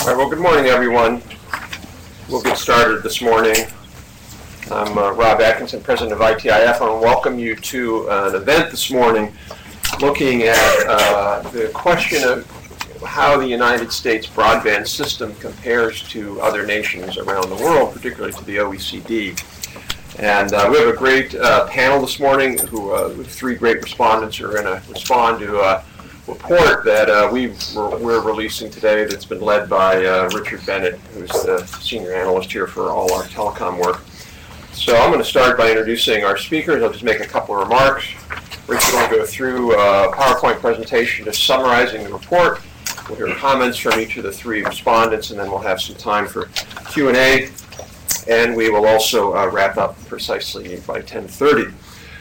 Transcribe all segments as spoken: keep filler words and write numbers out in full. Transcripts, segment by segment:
All right, well, good morning, everyone. We'll get started this morning. I'm uh, Rob Atkinson, president of I T I F. I want to welcome you to uh, an event this morning looking at uh, the question of how the United States broadband system compares to other nations around the world, particularly to the O E C D. And uh, we have a great uh, panel this morning who, uh, with three great respondents who are going to respond to a report that uh, we've, we're, we're releasing today that's been led by uh, Richard Bennett, who's the senior analyst here for all our telecom work. So I'm going to start by introducing our speakers. I'll just make a couple of remarks. Richard will go through a PowerPoint presentation just summarizing the report. We'll hear comments from each of the three respondents, and then we'll have some time for Q and A. And we will also uh, wrap up precisely by ten thirty.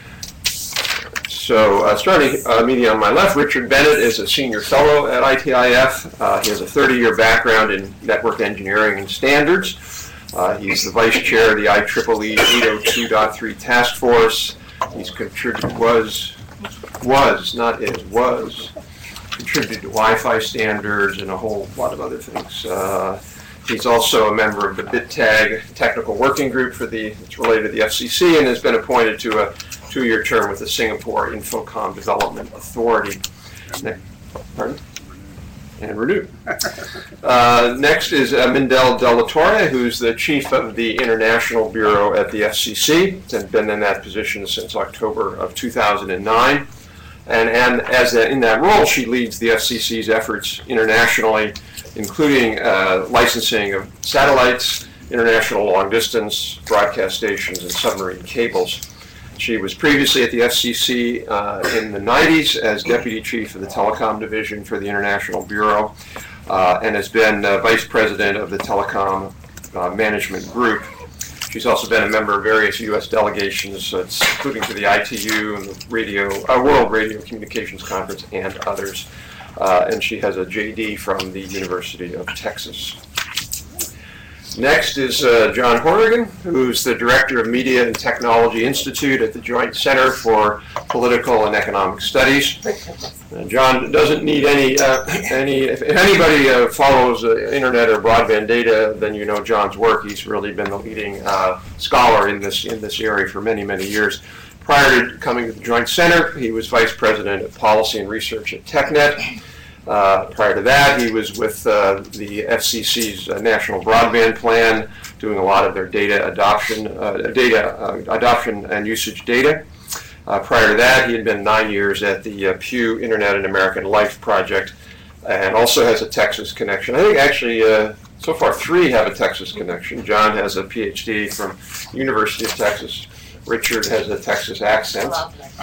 So uh, starting uh, immediately on my left, Richard Bennett is a senior fellow at I T I F. Uh, he has a thirty-year background in network engineering and standards. Uh, he's the vice chair of the I triple E eight oh two point three task force. He's contributed, was, was, not is, was, contributed to Wi-Fi standards and a whole lot of other things. Uh, He's also a member of the BitTag technical working group for the, it's related to the F C C, and has been appointed to a two-year term with the Singapore Infocom Development Authority. Next, pardon? And renewed. Uh, next is uh, Mindell De La Torre, who's the chief of the International Bureau at the F C C, and been in that position since October of two thousand nine. And, and as a, in that role, she leads the F C C's efforts internationally, including uh, licensing of satellites, international long-distance broadcast stations, and submarine cables. She was previously at the F C C uh, in the nineties as Deputy Chief of the Telecom Division for the International Bureau, uh, and has been uh, Vice President of the Telecom uh, Management Group. She's also been a member of various U S delegations, uh, including to the I T U and the Radio, uh, World Radio Communications Conference and others. Uh, and she has a J D from the University of Texas. Next is uh, John Horrigan, who's the Director of Media and Technology Institute at the Joint Center for Political and Economic Studies. Uh, John doesn't need any, uh, any if anybody uh, follows uh, internet or broadband data, then you know John's work. He's really been the leading uh, scholar in this, in this area for many, many years. Prior to coming to the Joint Center, he was Vice President of Policy and Research at TechNet. Uh, prior to that, he was with uh, the F C C's uh, National Broadband Plan, doing a lot of their data adoption, uh, data uh, adoption and usage data. Uh, prior to that, he had been nine years at the uh, Pew Internet and American Life Project, and also has a Texas connection. I think actually, uh, so far three have a Texas connection. John has a P H D from University of Texas. Richard has a Texas accent.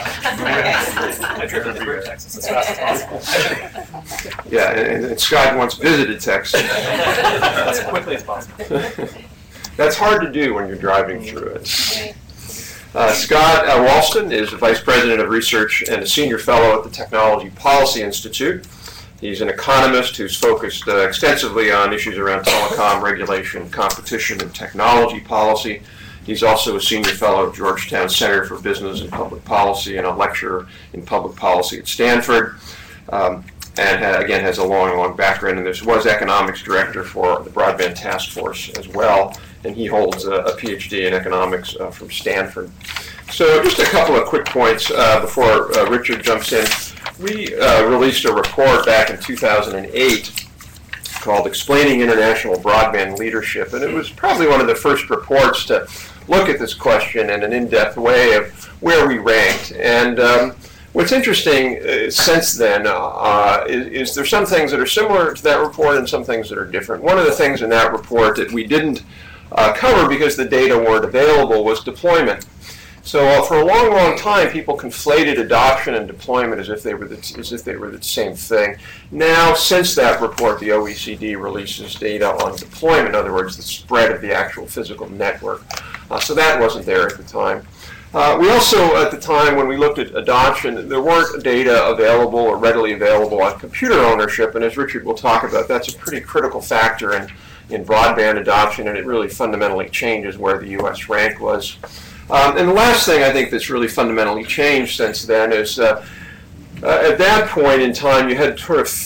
I driven through Texas as fast as possible. Yeah, and, and Scott once visited Texas. As quickly as possible. That's hard to do when you're driving through it. Uh, Scott uh, Walston is Vice President of Research and a Senior Fellow at the Technology Policy Institute. He's an economist who's focused uh, extensively on issues around telecom regulation, competition, and technology policy. He's also a senior fellow at Georgetown Center for Business and Public Policy and a lecturer in public policy at Stanford. Um, and uh, again, has a long, long background in this. Was economics director for the Broadband Task Force as well, and he holds a, a P H D in economics uh, from Stanford. So just a couple of quick points uh, before uh, Richard jumps in. We uh, released a report back in two thousand eight called Explaining International Broadband Leadership, and it was probably one of the first reports to look at this question in an in-depth way of where we ranked. And um, what's interesting uh, since then uh, is, is there's some things that are similar to that report and some things that are different. One of the things in that report that we didn't uh, cover because the data weren't available was deployment. So uh, for a long, long time, people conflated adoption and deployment as if they were the, as if they were the same thing. Now, since that report, the O E C D releases data on deployment, in other words, the spread of the actual physical network. Uh, so that wasn't there at the time. Uh, we also, at the time, when we looked at adoption, there weren't data available or readily available on computer ownership, and as Richard will talk about, that's a pretty critical factor in, in broadband adoption, and it really fundamentally changes where the U S rank was. Um, and the last thing I think that's really fundamentally changed since then is uh, uh, at that point in time you had sort of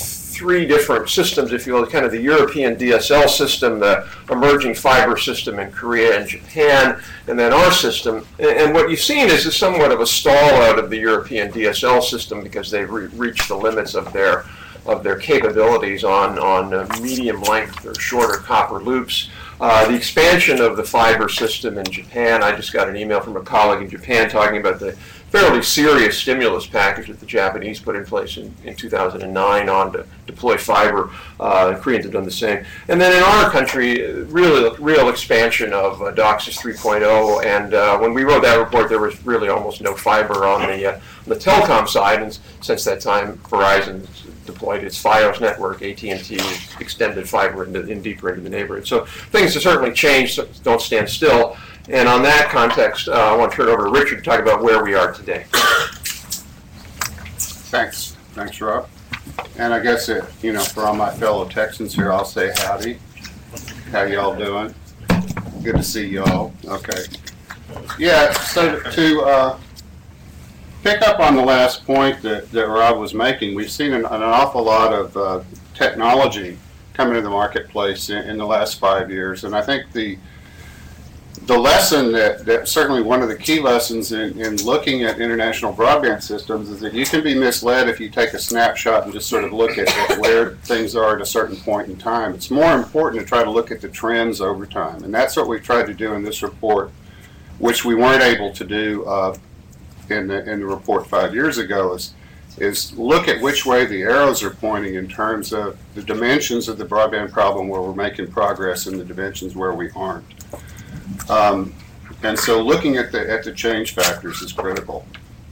three different systems, if you will, kind of the European D S L system, the emerging fiber system in Korea and Japan, and then our system. And, and what you've seen is a somewhat of a stall out of the European D S L system because they've re reached the limits of their of their capabilities on, on uh, medium length or shorter copper loops. Uh, the expansion of the fiber system in Japan, I just got an email from a colleague in Japan talking about the fairly serious stimulus package that the Japanese put in place in, in two thousand nine on to deploy fiber. Uh, the Koreans have done the same. And then in our country, really real expansion of uh, DOCSIS three point oh, and uh, when we wrote that report, there was really almost no fiber on the, uh, the telecom side, and since that time, Verizon deployed its FiOS network, A T and T extended fiber into, in deeper into the neighborhood. So things have certainly changed, so don't stand still. And on that context, uh, I want to turn it over to Richard to talk about where we are today. Thanks. Thanks, Rob. And I guess, it, you know, for all my fellow Texans here, I'll say howdy. How y'all doing? Good to see y'all. Okay. Yeah, so to uh, pick up on the last point that, that Rob was making, we've seen an, an awful lot of uh, technology coming to the marketplace in, in the last five years. And I think the The lesson that, that certainly one of the key lessons in, in looking at international broadband systems is that you can be misled if you take a snapshot and just sort of look at, at where things are at a certain point in time. It's more important to try to look at the trends over time. And that's what we've tried to do in this report, which we weren't able to do uh, in, the, in the report five years ago, is, is look at which way the arrows are pointing in terms of the dimensions of the broadband problem where we're making progress and the dimensions where we aren't. Um, and so looking at the, at the change factors is critical.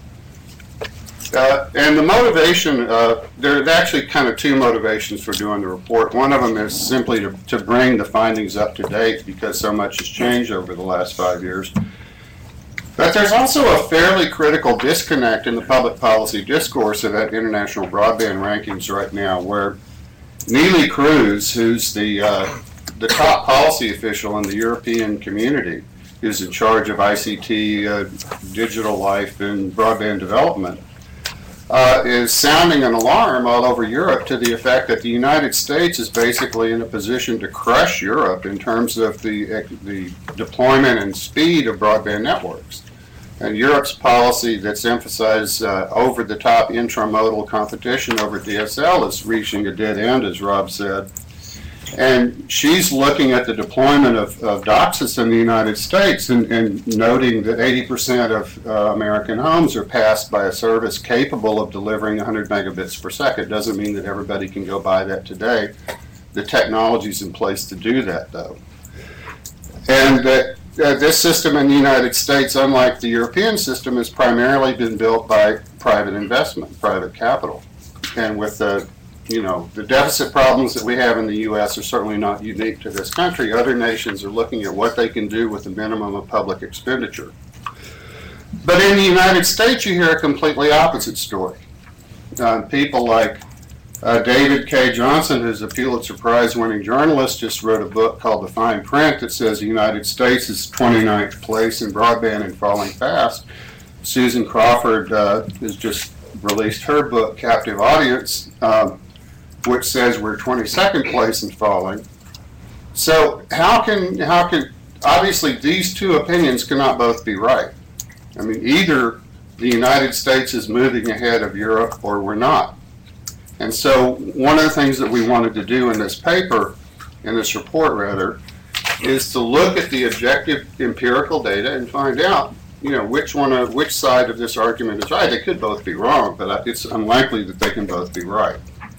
Uh, and the motivation, uh, there are actually kind of two motivations for doing the report. One of them is simply to, to bring the findings up to date because so much has changed over the last five years. But there's also a fairly critical disconnect in the public policy discourse of that international broadband rankings right now, where Neelie Kroes, who's the uh, the top policy official in the European community, who's in charge of I C T, uh, digital life, and broadband development, uh, is sounding an alarm all over Europe to the effect that the United States is basically in a position to crush Europe in terms of the, the deployment and speed of broadband networks. And Europe's policy that's emphasized uh, over-the-top intramodal competition over D S L is reaching a dead end, as Rob said. And she's looking at the deployment of, of DOCSIS in the United States and, and noting that eighty percent of uh, American homes are passed by a service capable of delivering one hundred megabits per second. Doesn't mean that everybody can go buy that today. The technology's in place to do that, though. And that uh, this system in the United States, unlike the European system, has primarily been built by private investment, private capital. And with the You know, the deficit problems that we have in the U S are certainly not unique to this country. Other nations are looking at what they can do with the minimum of public expenditure. But in the United States, you hear a completely opposite story. Uh, people like uh, David K. Johnson, who's a Pulitzer Prize-winning journalist, just wrote a book called The Fine Print that says the United States is twenty-ninth place in broadband and falling fast. Susan Crawford uh, has just released her book, Captive Audience, um, which says we're twenty-second place and falling. So how can, how can, obviously these two opinions cannot both be right. I mean, either the United States is moving ahead of Europe or we're not. And so one of the things that we wanted to do in this paper, in this report rather, is to look at the objective empirical data and find out, you know, which one of, which side of this argument is right. They could both be wrong, but it's unlikely that they can both be right.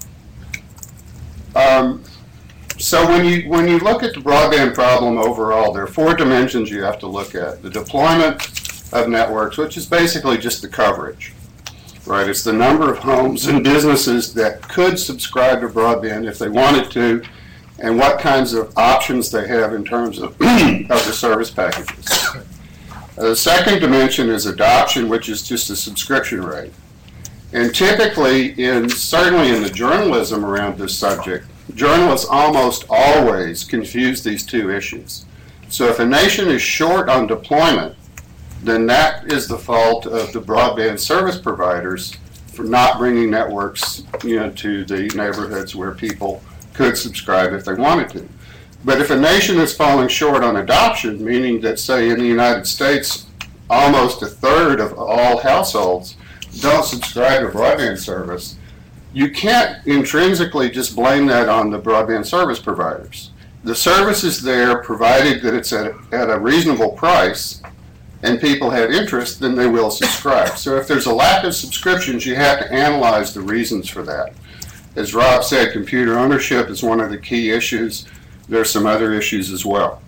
Um, so when you when you look at the broadband problem overall, there are four dimensions you have to look at. The deployment of networks, which is basically just the coverage, right? It's the number of homes and businesses that could subscribe to broadband if they wanted to, and what kinds of options they have in terms of, of the service packages. Uh, the second dimension is adoption, which is just the subscription rate. And typically, in certainly in the journalism around this subject, journalists almost always confuse these two issues. So if a nation is short on deployment, then that is the fault of the broadband service providers for not bringing networks, you know, to the neighborhoods where people could subscribe if they wanted to. But if a nation is falling short on adoption, meaning that, say, in the United States, almost a third of all households don't subscribe to broadband service, you can't intrinsically just blame that on the broadband service providers. The service is there provided that it's at, at a reasonable price and people have interest, then they will subscribe. So if there's a lack of subscriptions, you have to analyze the reasons for that. As Rob said, computer ownership is one of the key issues. There's some other issues as well.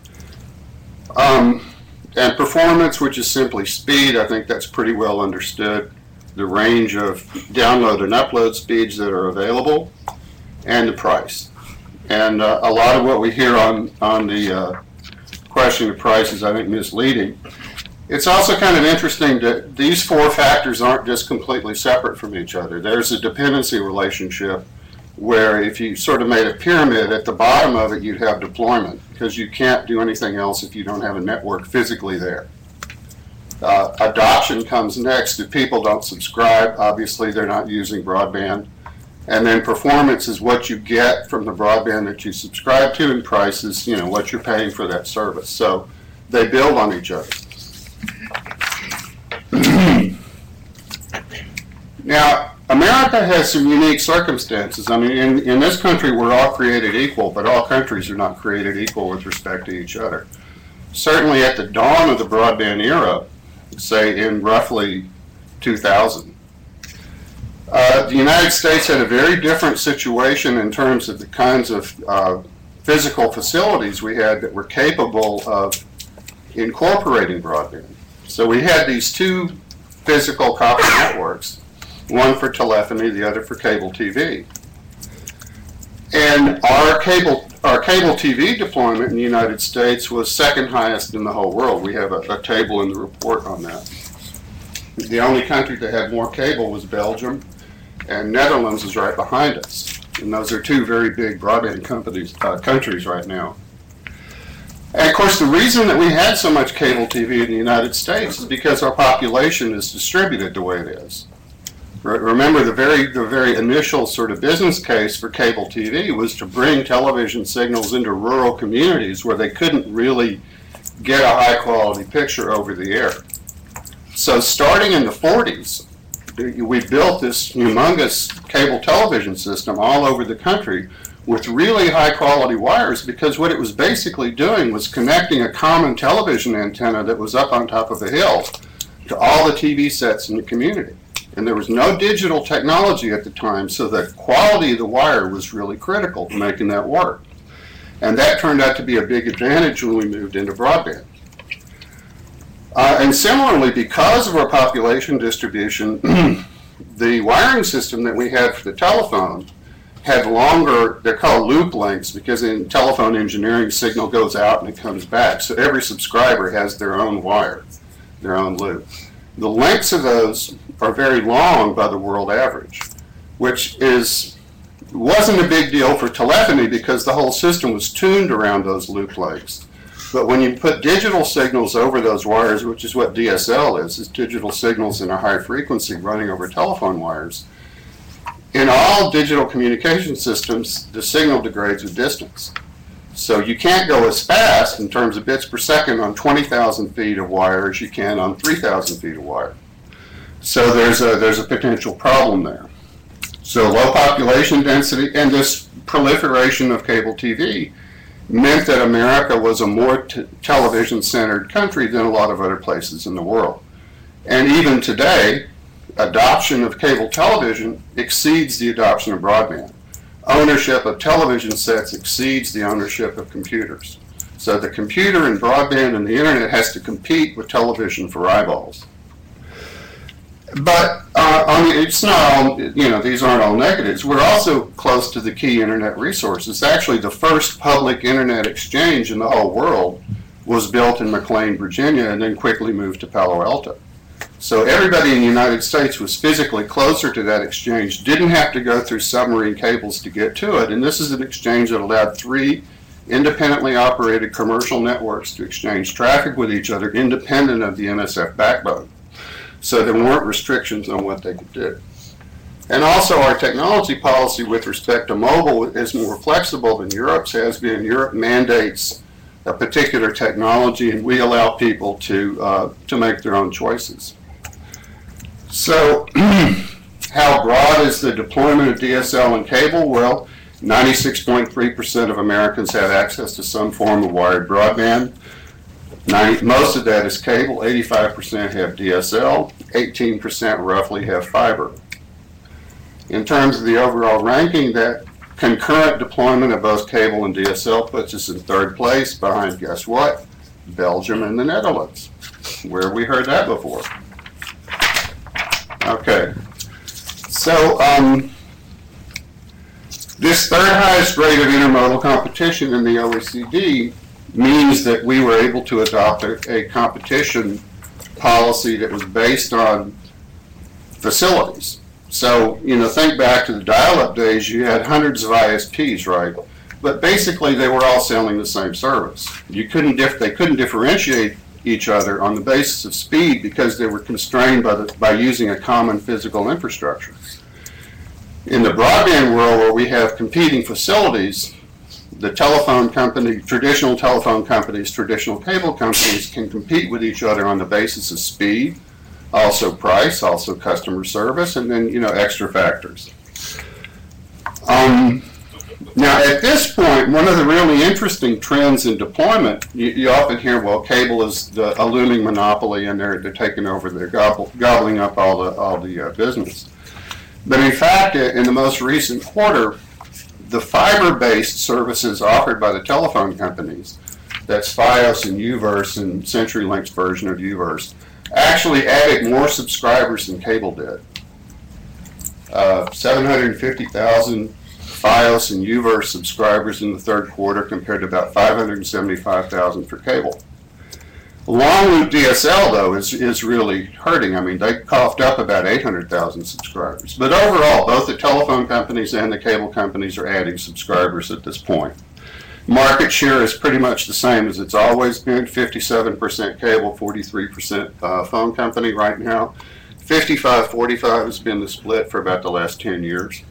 Um, and performance, which is simply speed, I think that's pretty well understood. The range of download and upload speeds that are available, and the price. And uh, a lot of what we hear on, on the uh, question of price is, I think, misleading. It's also kind of interesting that these four factors aren't just completely separate from each other. There's a dependency relationship where if you sort of made a pyramid, at the bottom of it you'd have deployment, because you can't do anything else if you don't have a network physically there. Uh, adoption comes next. If people don't subscribe, obviously they're not using broadband. And then performance is what you get from the broadband that you subscribe to, and price is, you know, what you're paying for that service. So they build on each other. Now, America has some unique circumstances. I mean, in, in this country, we're all created equal, but all countries are not created equal with respect to each other. Certainly at the dawn of the broadband era, say in roughly two thousand, uh, the United States had a very different situation in terms of the kinds of uh, physical facilities we had that were capable of incorporating broadband. So we had these two physical copper networks, one for telephony, the other for cable T V. And our cable, our cable T V deployment in the United States was second highest in the whole world. We have a, a table in the report on that. The only country that had more cable was Belgium, and Netherlands is right behind us. And those are two very big broadband companies, uh, countries right now. And of course, the reason that we had so much cable T V in the United States is because our population is distributed the way it is. Remember, the very, the very initial sort of business case for cable T V was to bring television signals into rural communities where they couldn't really get a high-quality picture over the air. So starting in the forties, we built this humongous cable television system all over the country with really high-quality wires, because what it was basically doing was connecting a common television antenna that was up on top of a hill to all the T V sets in the community. And there was no digital technology at the time, so the quality of the wire was really critical to making that work. And that turned out to be a big advantage when we moved into broadband. Uh, and similarly, because of our population distribution, the wiring system that we had for the telephone had longer, they're called loop lengths, because in telephone engineering, signal goes out and it comes back. So every subscriber has their own wire, their own loop. The lengths of those are very long by the world average, which is wasn't a big deal for telephony because the whole system was tuned around those loop lengths. But when you put digital signals over those wires, which is what D S L is, is digital signals in a high frequency running over telephone wires, in all digital communication systems, the signal degrades with distance. So you can't go as fast in terms of bits per second on twenty thousand feet of wire as you can on three thousand feet of wire. So there's a, there's a potential problem there. So low population density and this proliferation of cable T V meant that America was a more t- television-centered country than a lot of other places in the world. And even today, adoption of cable television exceeds the adoption of broadband. Ownership of television sets exceeds the ownership of computers. So the computer and broadband and the internet has to compete with television for eyeballs. But uh, I mean, it's not all, you know, these aren't all negatives. We're also close to the key internet resources. Actually, the first public internet exchange in the whole world was built in McLean, Virginia, and then quickly moved to Palo Alto. So everybody in the United States was physically closer to that exchange, didn't have to go through submarine cables to get to it, and this is an exchange that allowed three independently operated commercial networks to exchange traffic with each other independent of the N S F backbone. So there weren't restrictions on what they could do. And also our technology policy with respect to mobile is more flexible than Europe's has been. Europe mandates a particular technology, and we allow people to, uh, to make their own choices. So how broad is the deployment of D S L and cable? Well, ninety-six point three percent of Americans have access to some form of wired broadband. ninety, most of that is cable, eighty-five percent have D S L, eighteen percent roughly have fiber. In terms of the overall ranking, that concurrent deployment of both cable and D S L puts us in third place behind, guess what? Belgium and the Netherlands. Where have we heard that before? Okay. So, um, this third highest rate of intermodal competition in the O E C D means that we were able to adopt a, a competition policy that was based on facilities. So, you know, think back to the dial-up days, you had hundreds of I S Ps, right? But basically they were all selling the same service. You couldn't dif- they couldn't differentiate each other on the basis of speed because they were constrained by, the, by using a common physical infrastructure. In the broadband world where we have competing facilities, the telephone company, traditional telephone companies, traditional cable companies can compete with each other on the basis of speed, also price, also customer service, and then, you know, extra factors. Um, now, at this point, one of the really interesting trends in deployment, you, you often hear, well, cable is the, a looming monopoly, and they're, they're taking over, they're gobble, gobbling up all the, all the uh, business. But in fact, in the most recent quarter, the fiber-based services offered by the telephone companies, that's Fios and UVerse and CenturyLink's version of UVerse, actually added more subscribers than cable did. Uh, seven hundred fifty thousand Fios and UVerse subscribers in the third quarter compared to about five hundred seventy-five thousand for cable. Long loop D S L, though, is, is really hurting. I mean, they coughed up about eight hundred thousand subscribers. But overall, both the telephone companies and the cable companies are adding subscribers at this point. Market share is pretty much the same as it's always been, fifty-seven percent cable, forty-three percent uh, phone company right now. fifty-five forty-five has been the split for about the last ten years.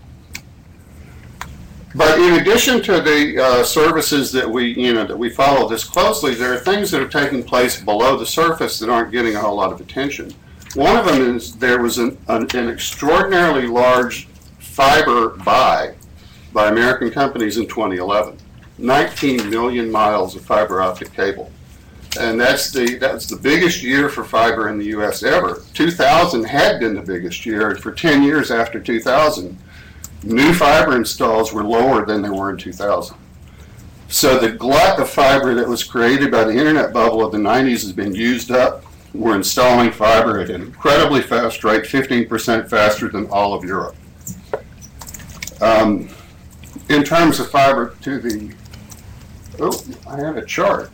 But in addition to the uh, services that we, you know, that we follow this closely, there are things that are taking place below the surface that aren't getting a whole lot of attention. One of them is there was an, an, an extraordinarily large fiber buy by American companies in twenty eleven. nineteen million miles of fiber optic cable. And that's the, that's the biggest year for fiber in the U S ever. two thousand had been the biggest year, and for ten years after two thousand, new fiber installs were lower than they were in two thousand. So the glut of fiber that was created by the internet bubble of the nineties has been used up. We're installing fiber at an incredibly fast rate, fifteen percent faster than all of Europe. Um, in terms of fiber to the, oh, I have a chart.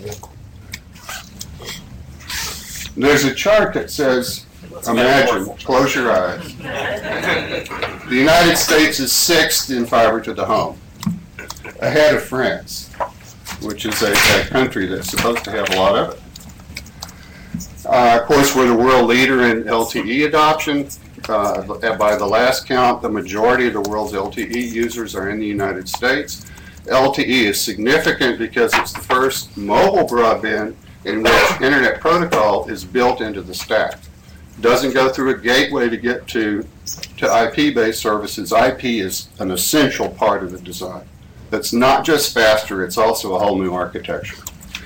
There's a chart that says, imagine, close your eyes. The United States is sixth in fiber to the home, ahead of France, which is a, a country that's supposed to have a lot of it. Uh, of course, we're the world leader in L T E adoption. Uh, by the last count, the majority of the world's L T E users are in the United States. L T E is significant because it's the first mobile broadband in which Internet Protocol is built into the stack. Doesn't go through a gateway to get to, to I P-based services. I P is an essential part of the design. That's not just faster, it's also a whole new architecture.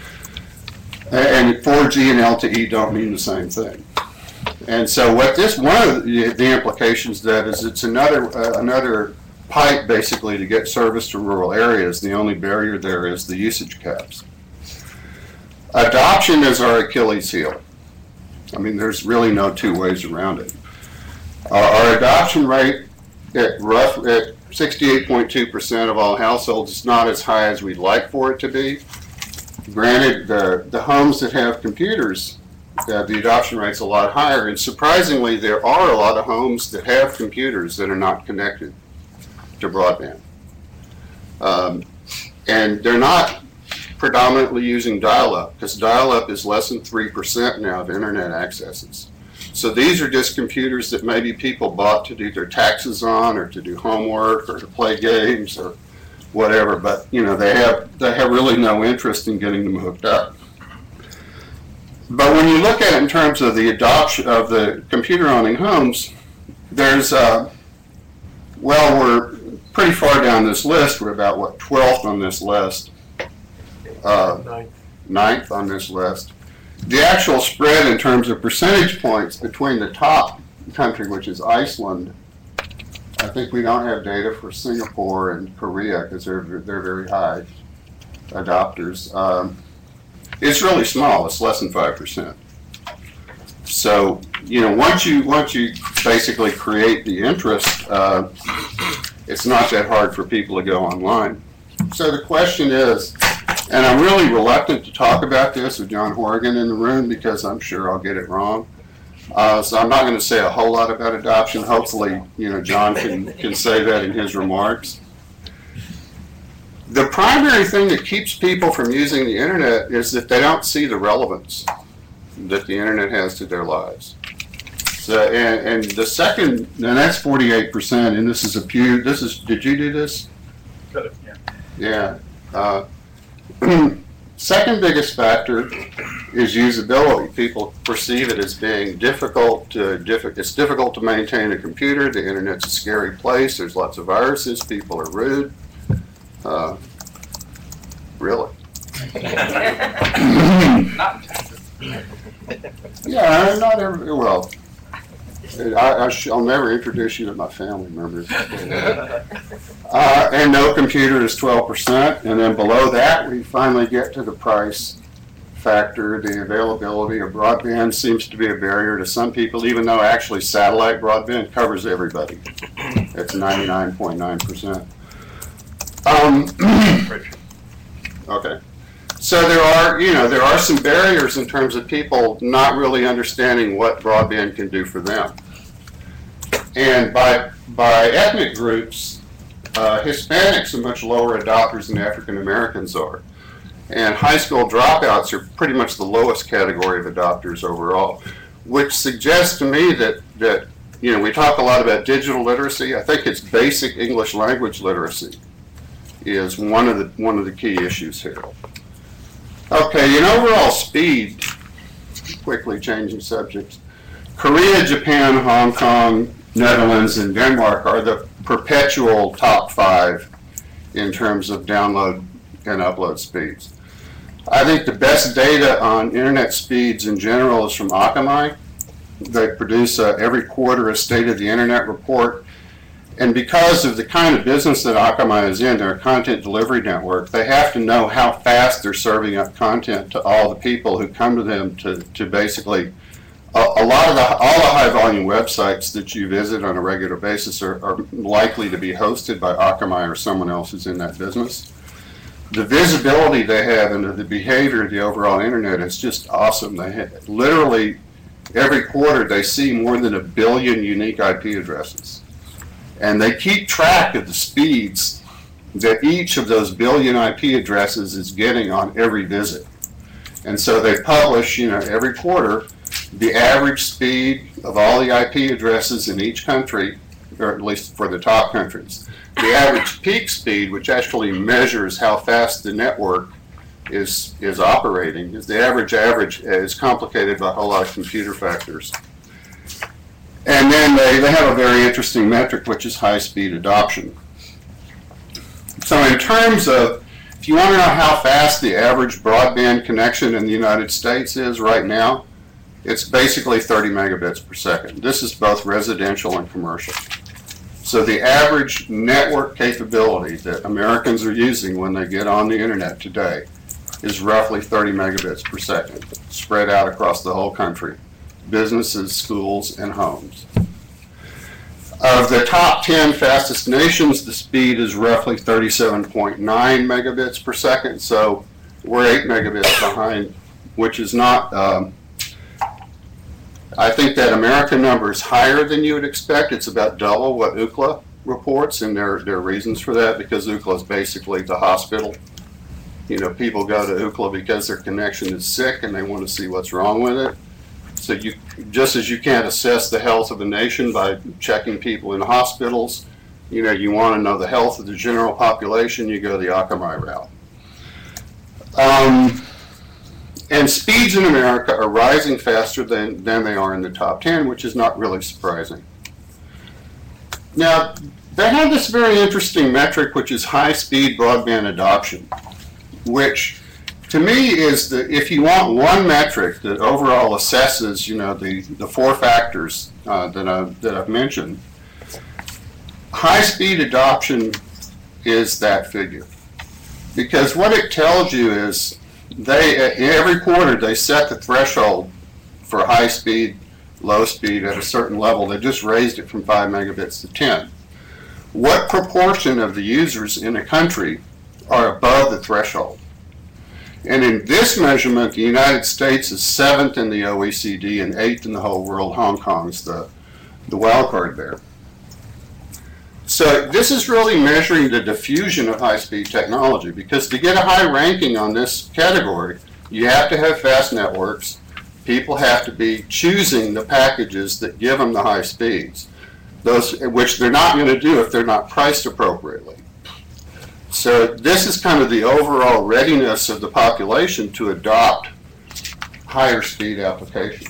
And four G and L T E don't mean the same thing. And so what this, one of the, the implications of that is it's another, uh, another pipe basically to get service to rural areas. The only barrier there is the usage caps. Adoption is our Achilles heel. I mean, there's really no two ways around it. Uh, our adoption rate at rough at sixty-eight point two percent of all households is not as high as we'd like for it to be. Granted, the, the homes that have computers, uh, the adoption rate's a lot higher, and surprisingly, there are a lot of homes that have computers that are not connected to broadband. Um, and they're not predominantly using dial-up, because dial-up is less than three percent now of internet accesses. So these are just computers that maybe people bought to do their taxes on, or to do homework, or to play games, or whatever. But you know, they have they have really no interest in getting them hooked up. But when you look at it in terms of the adoption of the computer-owning homes, there's uh, well, we're pretty far down this list. We're about what twelfth on this list, uh, ninth. ninth on this list. The actual spread in terms of percentage points between the top country, which is Iceland, I think we don't have data for Singapore and Korea because they're they're very high adopters. Um, it's really small. It's less than five percent. So you know, once you once you basically create the interest, uh, it's not that hard for people to go online. So the question is. And I'm really reluctant to talk about this with John Horrigan in the room because I'm sure I'll get it wrong. Uh, so I'm not going to say a whole lot about adoption. Hopefully, you know, John can, can say that in his remarks. The primary thing that keeps people from using the internet is that they don't see the relevance that the internet has to their lives. So, and, and the second, and that's forty-eight percent, and this is a Pew, this is, did you do this? Could have, yeah. Yeah. Uh, Second biggest factor is usability. People perceive it as being difficult to, diffi- it's difficult to maintain a computer. The internet's a scary place. There's lots of viruses. People are rude. Uh, really? Not in Texas. Yeah, not every, well, I, I sh- I'll never introduce you to my family members. Uh, and no computer is twelve percent. And then below that, we finally get to the price factor. The availability of broadband seems to be a barrier to some people, even though actually satellite broadband covers everybody. It's ninety-nine point nine percent. Um, okay. So there are, you know, there are some barriers in terms of people not really understanding what broadband can do for them. And by by ethnic groups, uh, Hispanics are much lower adopters than African Americans are. And high school dropouts are pretty much the lowest category of adopters overall, which suggests to me that, that you know, we talk a lot about digital literacy. I think it's basic English language literacy is one of the one of the key issues here. Okay, in overall speed, quickly changing subjects, Korea, Japan, Hong Kong, Netherlands, and Denmark are the perpetual top five in terms of download and upload speeds. I think the best data on internet speeds in general is from Akamai. They produce uh, every quarter a State of the Internet report. And because of the kind of business that Akamai is in, they're a content delivery network, they have to know how fast they're serving up content to all the people who come to them to, to basically, a, a lot of the, all the high volume websites that you visit on a regular basis are, are likely to be hosted by Akamai or someone else who's in that business. The visibility they have into the behavior of the overall internet is just awesome. They have, literally every quarter they see more than a billion unique I P addresses. And they keep track of the speeds that each of those billion I P addresses is getting on every visit. And so they publish, you know, every quarter the average speed of all the I P addresses in each country, or at least for the top countries. The average peak speed, which actually measures how fast the network is is operating, is the average average is complicated by a whole lot of computer factors. And then they, they have a very interesting metric, which is high-speed adoption. So in terms of, if you want to know how fast the average broadband connection in the United States is right now, it's basically thirty megabits per second. This is both residential and commercial. So the average network capability that Americans are using when they get on the internet today is roughly thirty megabits per second, spread out across the whole country. Businesses, schools, and homes. Of the top ten fastest nations, the speed is roughly thirty-seven point nine megabits per second, so we're eight megabits behind, which is not, um, I think that American number is higher than you would expect. It's about double what Ookla reports, and there, there are reasons for that, because Ookla is basically the hospital. You know, people go to Ookla because their connection is sick and they want to see what's wrong with it. So you, just as you can't assess the health of a nation by checking people in hospitals, you know, you want to know the health of the general population, you go the Akamai route. Um, and speeds in America are rising faster than, than they are in the top ten, which is not really surprising. Now, they have this very interesting metric, which is high-speed broadband adoption, which to me is that if you want one metric that overall assesses, you know, the, the four factors uh, that, I've, that I've mentioned, high-speed adoption is that figure. Because what it tells you is they, every quarter, they set the threshold for high speed, low speed at a certain level. They just raised it from five megabits to ten. What proportion of the users in a country are above the threshold? And in this measurement, the United States is seventh in the O E C D and eighth in the whole world. Hong Kong's the, the wild card there. So this is really measuring the diffusion of high-speed technology, because to get a high ranking on this category, you have to have fast networks. People have to be choosing the packages that give them the high speeds, those which they're not going to do if they're not priced appropriately. So this is kind of the overall readiness of the population to adopt higher speed applications.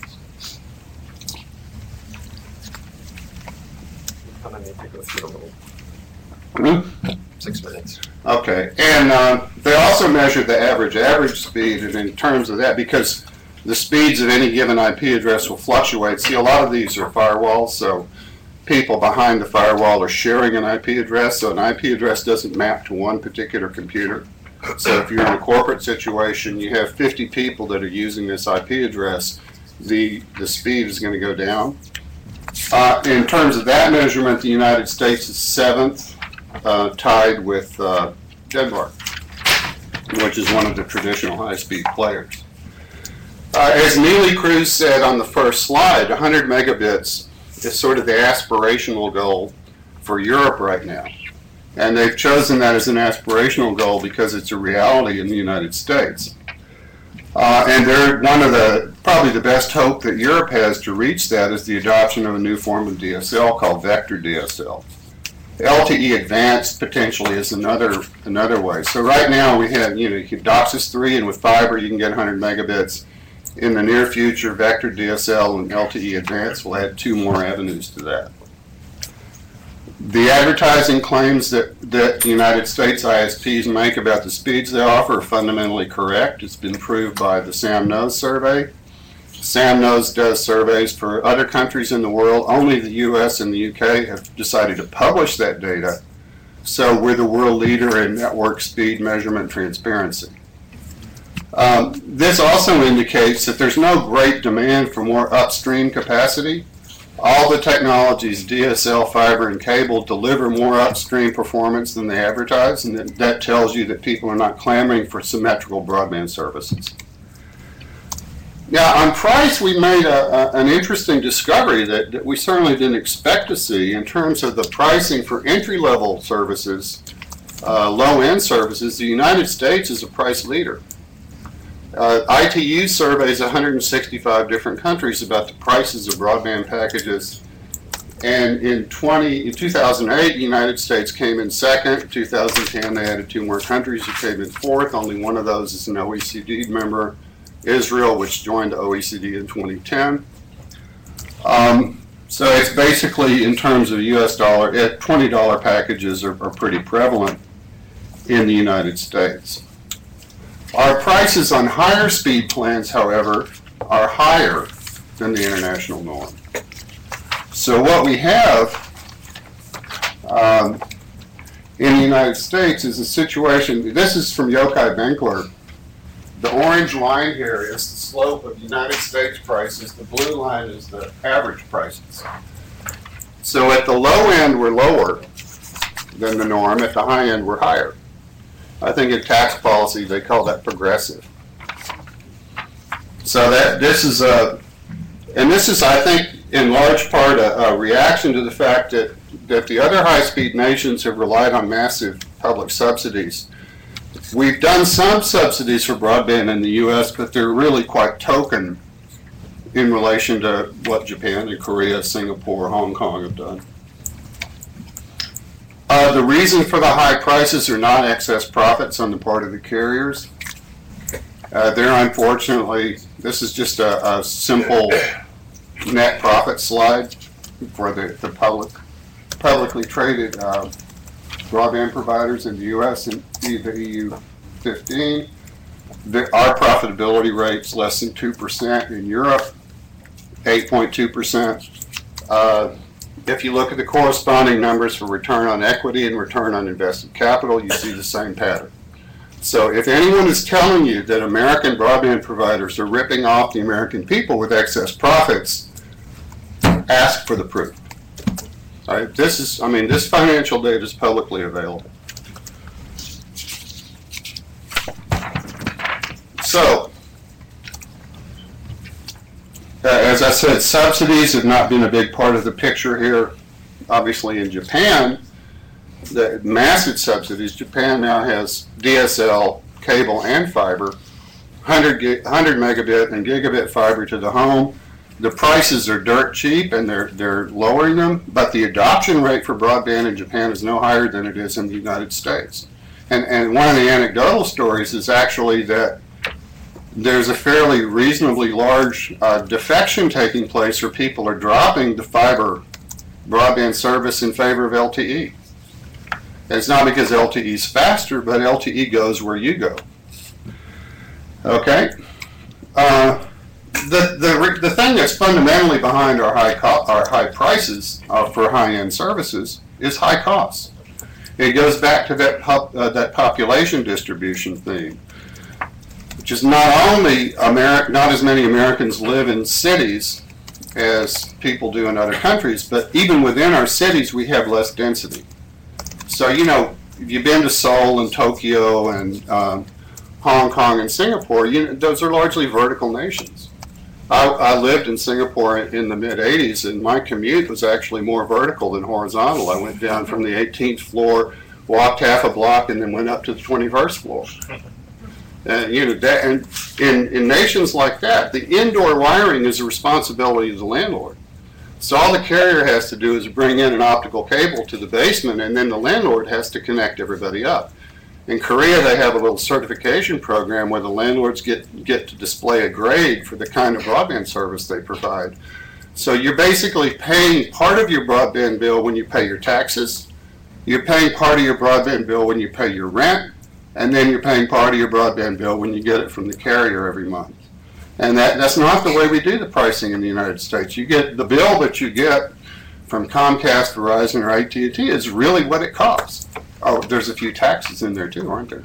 I'm going to need to go through a little. Mm-hmm. Six minutes. Okay, and uh, they also measure the average average speed, and in terms of that, because the speeds of any given I P address will fluctuate. See, a lot of these are firewalls, so people behind the firewall are sharing an I P address, so an I P address doesn't map to one particular computer. So if you're in a corporate situation, you have fifty people that are using this I P address, the, the speed is going to go down. Uh, in terms of that measurement, the United States is seventh, uh, tied with uh, Denmark, which is one of the traditional high-speed players. Uh, as Neelie Kroes said on the first slide, one hundred megabits is sort of the aspirational goal for Europe right now. And they've chosen that as an aspirational goal because it's a reality in the United States. Uh, and they're one of the, probably the best hope that Europe has to reach that is the adoption of a new form of D S L called vector D S L. L T E Advanced potentially is another another way. So right now we have, you know, you can DOCSIS three, and with fiber you can get one hundred megabits. In the near future, vector D S L and L T E Advanced will add two more avenues to that. The advertising claims that, that the United States I S Ps make about the speeds they offer are fundamentally correct. It's been proved by the Sam Knows survey. Sam Knows does surveys for other countries in the world. Only the U S and the U K have decided to publish that data. So we're the world leader in network speed measurement transparency. Um, this also indicates that there's no great demand for more upstream capacity. All the technologies, D S L, fiber, and cable, deliver more upstream performance than they advertise, and that, that tells you that people are not clamoring for symmetrical broadband services. Now, on price, we made a, a, an interesting discovery that, that we certainly didn't expect to see in terms of the pricing for entry-level services, uh, low-end services. The United States is a price leader. Uh, I T U surveys one hundred sixty-five different countries about the prices of broadband packages, and in, twenty, in two thousand eight, the United States came in second. In two thousand ten, they added two more countries who came in fourth. Only one of those is an O E C D member, Israel, which joined the O E C D in twenty ten. Um, so it's basically, in terms of U S dollar, twenty dollar packages are, are pretty prevalent in the United States. Our prices on higher speed plans, however, are higher than the international norm. So what we have um, in the United States is a situation, this is from Yochai Benkler. The orange line here is the slope of United States prices. The blue line is the average prices. So at the low end, we're lower than the norm. At the high end, we're higher. I think in tax policy, they call that progressive. So that this is a, and this is, I think, in large part a, a reaction to the fact that, that the other high-speed nations have relied on massive public subsidies. We've done some subsidies for broadband in the U S, but they're really quite token in relation to what Japan and Korea, Singapore, Hong Kong have done. Uh, the reason for the high prices are not excess profits on the part of the carriers. Uh, they're unfortunately, this is just a, a simple net profit slide for the, the public, publicly traded uh, broadband providers in the U S and the E U fifteen. The, our profitability rate's less than two percent in Europe, eight point two percent. Uh, if you look at the corresponding numbers for return on equity and return on invested capital, you see the same pattern. So if anyone is telling you that American broadband providers are ripping off the American people with excess profits, ask for the proof. All right, this is, I mean, this financial data is publicly available. So, uh, as I said, subsidies have not been a big part of the picture here. Obviously, in Japan, the massive subsidies. Japan now has D S L, cable, and fiber, one hundred, gig, one hundred megabit and gigabit fiber to the home. The prices are dirt cheap, and they're they're lowering them. But the adoption rate for broadband in Japan is no higher than it is in the United States. And and one of the anecdotal stories is actually that there's a fairly reasonably large uh, defection taking place where people are dropping the fiber broadband service in favor of L T E. And it's not because L T E is faster, but L T E goes where you go. Okay? Uh, the, the, the thing that's fundamentally behind our high, co our high prices uh, for high-end services is high costs. It goes back to that, pop, uh, that population distribution theme, which is not only Ameri not as many Americans live in cities as people do in other countries, but even within our cities we have less density. So, you know, if you've been to Seoul and Tokyo and um, Hong Kong and Singapore, you know, those are largely vertical nations. I, I lived in Singapore in the mid eighties, and my commute was actually more vertical than horizontal. I went down from the eighteenth floor, walked half a block, and then went up to the twenty-first floor. And, you know, that, and in, in nations like that, the indoor wiring is the responsibility of the landlord. So all the carrier has to do is bring in an optical cable to the basement, and then the landlord has to connect everybody up. In Korea, they have a little certification program where the landlords get, get to display a grade for the kind of broadband service they provide. So you're basically paying part of your broadband bill when you pay your taxes, you're paying part of your broadband bill when you pay your rent, and then you're paying part of your broadband bill when you get it from the carrier every month. And that, that's not the way we do the pricing in the United States. You get the bill that you get from Comcast, Verizon, or A T and T is really what it costs. Oh, there's a few taxes in there too, aren't there?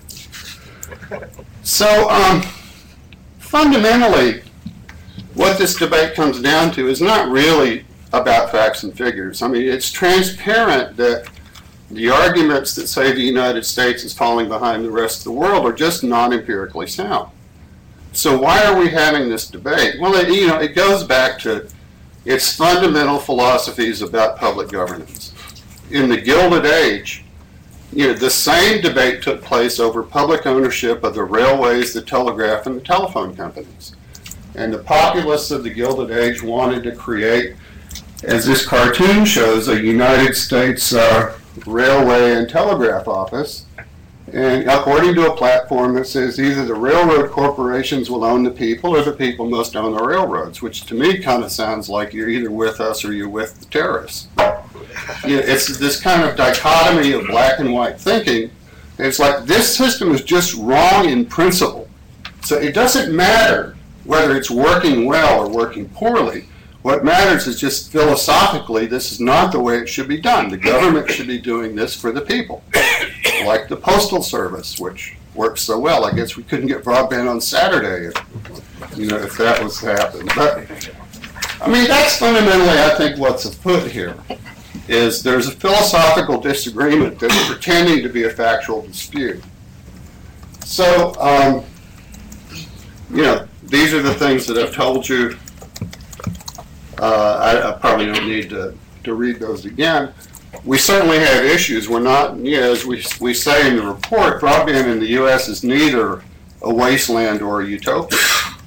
So um, fundamentally, what this debate comes down to is not really about facts and figures. I mean, it's transparent that the arguments that say the United States is falling behind the rest of the world are just not empirically sound. So why are we having this debate? Well, it, you know, it goes back to its fundamental philosophies about public governance. In the Gilded Age, you know, the same debate took place over public ownership of the railways, the telegraph, and the telephone companies. And the populists of the Gilded Age wanted to create, as this cartoon shows, a United States uh, railway and telegraph office. And according to a platform that says either the railroad corporations will own the people or the people must own the railroads, which to me kind of sounds like you're either with us or you're with the terrorists. You know, it's this kind of dichotomy of black and white thinking. And it's like this system is just wrong in principle. So it doesn't matter whether it's working well or working poorly. What matters is just philosophically, this is not the way it should be done. The government should be doing this for the people. Like the Postal Service, which works so well. I guess we couldn't get broadband on Saturday if, you know, if that was to happen. But, I mean, that's fundamentally, I think, what's afoot here, is there's a philosophical disagreement that's pretending to be a factual dispute. So, um, you know, these are the things that I've told you. Uh, I, I probably don't need to, to read those again. We certainly have issues. We're not, you know, as we, we say in the report, broadband in the U S is neither a wasteland or a utopia.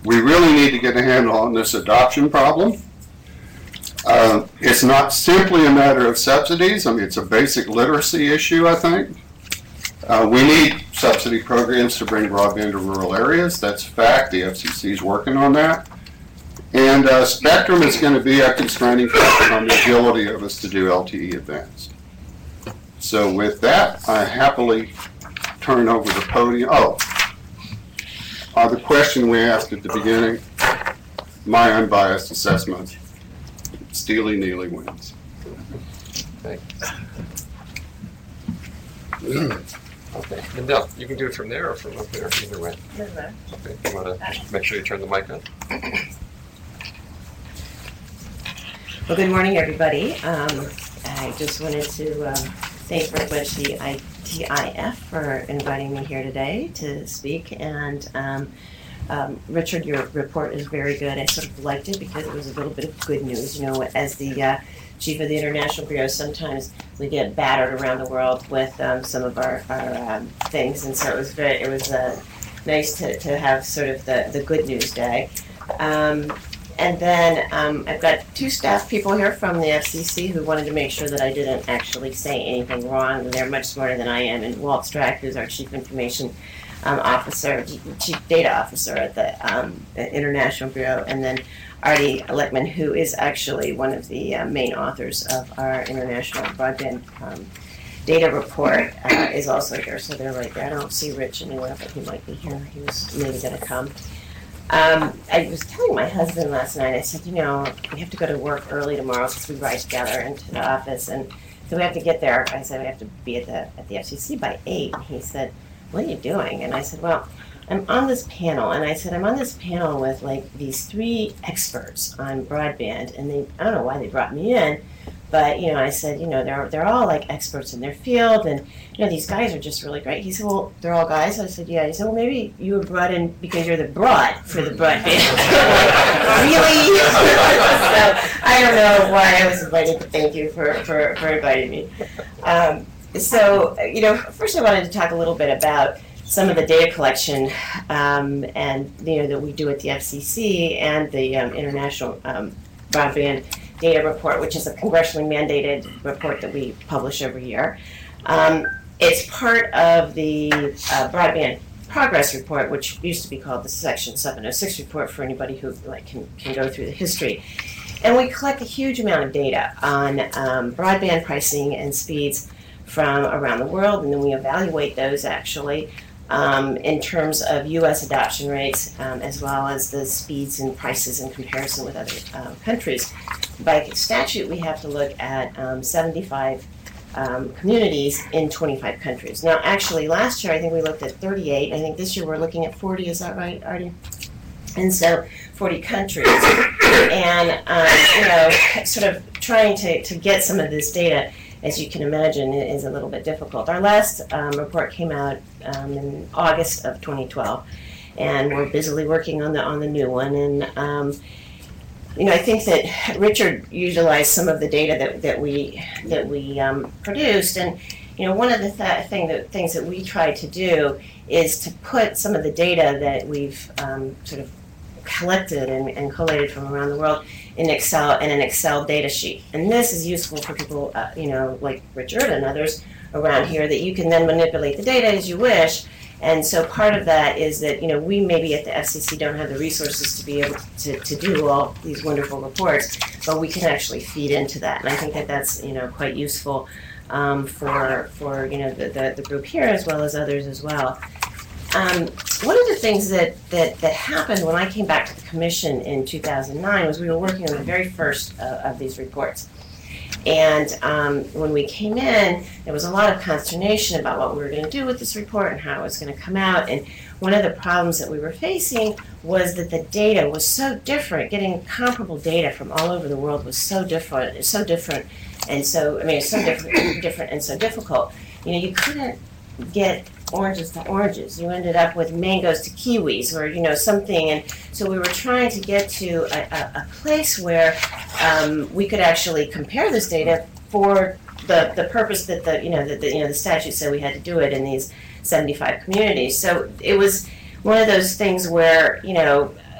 We really need to get a handle on this adoption problem. Uh, it's not simply a matter of subsidies. I mean, it's a basic literacy issue, I think. Uh, we need subsidy programs to bring broadband to rural areas. That's a fact. The F C C is working on that. And uh, spectrum is going to be a constraining factor on the ability of us to do L T E Advanced. So with that, I happily turn over the podium. Oh, uh, the question we asked at the beginning, my unbiased assessment, Steely Neely wins. Okay. Okay, and Bill, you can do it from there or from up there, either way. Okay, you want to just make sure you turn the mic on? Well, good morning, everybody. Um, I just wanted to um, thank very much the I T I F for inviting me here today to speak. And um, um, Richard, your report is very good. I sort of liked it because it was a little bit of good news. You know, as the uh, chief of the International Bureau, sometimes we get battered around the world with um, some of our, our um, things, and so it was very, it was uh, nice to, to have sort of the, the good news day. Um, and then um, I've got two staff people here from the F C C who wanted to make sure that I didn't actually say anything wrong. They're much smarter than I am, and Walt Strack, who's our chief information um, officer, chief data officer at the um, International Bureau, and then Artie Lichtman, who is actually one of the uh, main authors of our International Broadband um, Data Report, uh, is also here. So they're right there. I don't see Rich anywhere, but he might be here. He was maybe going to come. Um, I was telling my husband last night, I said, you know, we have to go to work early tomorrow because we ride together into the office. And so we have to get there. I said, we have to be at the, at the F C C by eight. And he said, what are you doing? And I said, well, I'm on this panel, and I said, I'm on this panel with like these three experts on broadband, and they, I don't know why they brought me in, but, you know, I said, you know, they're, they're all like experts in their field, and, you know, these guys are just really great. He said, well, they're all guys? I said, yeah. He said, well, maybe you were brought in because you're the broad for the broadband. Really? So I don't know why I was invited, but thank you for, for, for inviting me. Um, so, you know, first I wanted to talk a little bit about some of the data collection um, and you know that we do at the F C C and the um, International um, Broadband Data Report, which is a congressionally mandated report that we publish every year. Um, it's part of the uh, Broadband Progress Report, which used to be called the Section seven oh six report for anybody who like can, can go through the history. And we collect a huge amount of data on um, broadband pricing and speeds from around the world, and then we evaluate those actually Um, in terms of U S adoption rates, um, as well as the speeds and prices in comparison with other uh, countries. By statute, we have to look at um, seventy-five um, communities in twenty-five countries. Now, actually, last year I think we looked at thirty-eight. I think this year we're looking at forty. Is that right, Artie? And so, forty countries. And, um, you know, sort of trying to, to get some of this data, as you can imagine, it is a little bit difficult. Our last um, report came out um, in August of twenty twelve, and we're busily working on the on the new one. And um, you know, I think that Richard utilized some of the data that, that we that we um, produced, and you know, one of the th- thing that things that we try to do is to put some of the data that we've um, sort of collected and, and collated from around the world in Excel in an Excel data sheet. And this is useful for people, uh, you know, like Richard and others around here, that you can then manipulate the data as you wish. And so part of that is that, you know, we maybe at the F C C don't have the resources to be able to, to do all these wonderful reports, but we can actually feed into that. And I think that that's, you know, quite useful um, for, for, you know, the, the, the group here as well as others as well. Um, one of the things that, that, that happened when I came back to the commission in two thousand nine was we were working on the very first uh, of these reports. And um, when we came in, there was a lot of consternation about what we were going to do with this report and how it was going to come out. And one of the problems that we were facing was that the data was so different. Getting comparable data from all over the world was so different, it's so different, and so I mean, it's so different, different and so difficult. You know, you couldn't get oranges to oranges. You ended up with mangoes to kiwis, or you know something. And so we were trying to get to a, a, a place where um, we could actually compare this data for the, the purpose that the you know that the you know the statute said we had to do it in these seventy-five communities. So it was one of those things where you know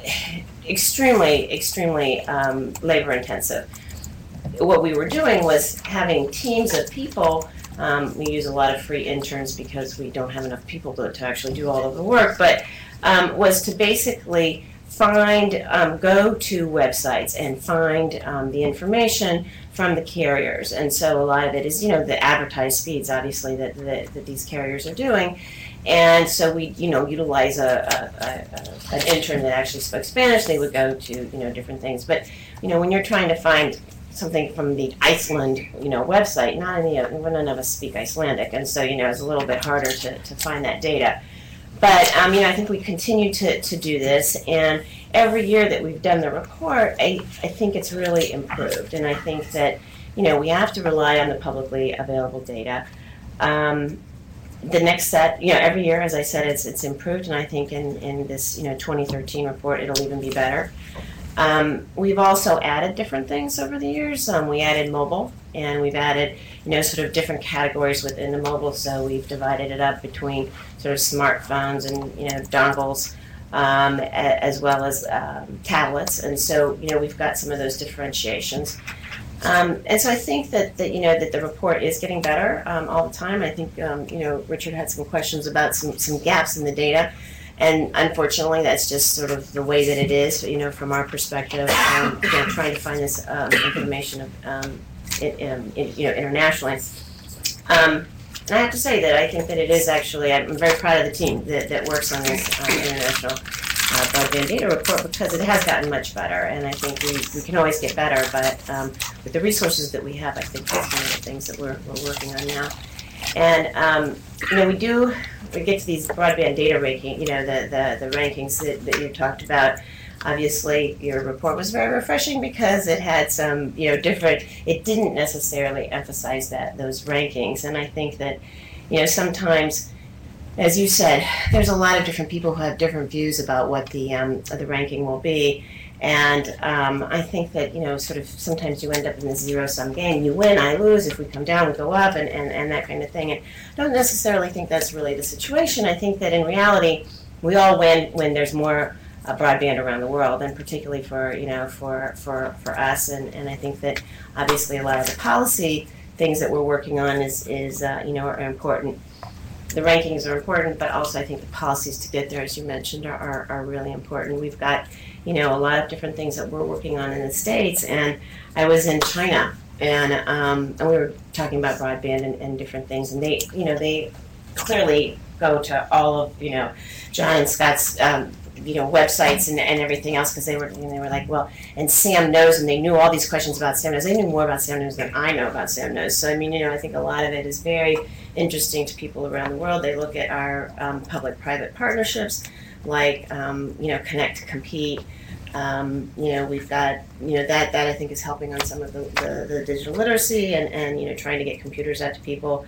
extremely, extremely um, labor intensive. What we were doing was having teams of people. Um, we use a lot of free interns because we don't have enough people to, to actually do all of the work, but um, was to basically find, um, go to websites and find um, the information from the carriers. And so a lot of it is, you know, the advertised speeds, obviously, that, that, that these carriers are doing. And so we, you know, utilize a, a, a, an intern that actually spoke Spanish. They would go to, you know, different things. But, you know, when you're trying to find something from the Iceland, you know, website, not any of, none of us speak Icelandic. And so, you know, it's a little bit harder to, to find that data. But, um, you know, I think we continue to, to do this, and every year that we've done the report, I, I think it's really improved. And I think that, you know, we have to rely on the publicly available data. Um, the next set, you know, every year, as I said, it's it's improved, and I think in, in this, you know, twenty thirteen report, it'll even be better. Um, we've also added different things over the years. Um, we added mobile, and we've added, you know, sort of different categories within the mobile. So we've divided it up between sort of smartphones and, you know, dongles, um, a, as well as um, tablets. And so, you know, we've got some of those differentiations. Um, and so I think that, that, you know, that the report is getting better um, all the time. I think, um, you know, Richard had some questions about some, some gaps in the data. And unfortunately, that's just sort of the way that it is, you know, from our perspective, um, you know, trying to find this um, information, of, um, in, in, in, you know, internationally. Um, and I have to say that I think that it is actually, I'm very proud of the team that, that works on this um, international uh, broadband data report, because it has gotten much better. And I think we, we can always get better, but um, with the resources that we have, I think that's one of the things that we're, we're working on now. And, um, you know, we do, we get to these broadband data ranking, you know, the, the, the rankings that, that you talked about. Obviously, your report was very refreshing because it had some, you know, different, it didn't necessarily emphasize that, those rankings. And I think that, you know, sometimes, as you said, there's a lot of different people who have different views about what the, um, the ranking will be. And um, I think that, you know, sort of sometimes you end up in a zero-sum game. You win, I lose. If we come down, we go up, and, and, and that kind of thing. And I don't necessarily think that's really the situation. I think that in reality, we all win when there's more uh, broadband around the world, and particularly for, you know, for, for, for us. And, and I think that obviously a lot of the policy things that we're working on is, is uh, you know, are important. The rankings are important, but also I think the policies to get there, as you mentioned, are, are, are really important. We've got, you know, a lot of different things that we're working on in the States. And I was in China, and um, and we were talking about broadband and, and different things. And they, you know, they clearly go to all of, you know, John and Scott's, um, you know, websites and, and everything else, because they were, you know, they were like, well, and Sam knows, and they knew all these questions about Sam knows. They knew more about Sam knows than I know about Sam knows. So I mean, you know, I think a lot of it is very interesting to people around the world. They look at our um, public-private partnerships, like, um, you know, Connect to Compete. Um, you know, we've got, you know, that, that I think is helping on some of the, the, the digital literacy and, and, you know, trying to get computers out to people.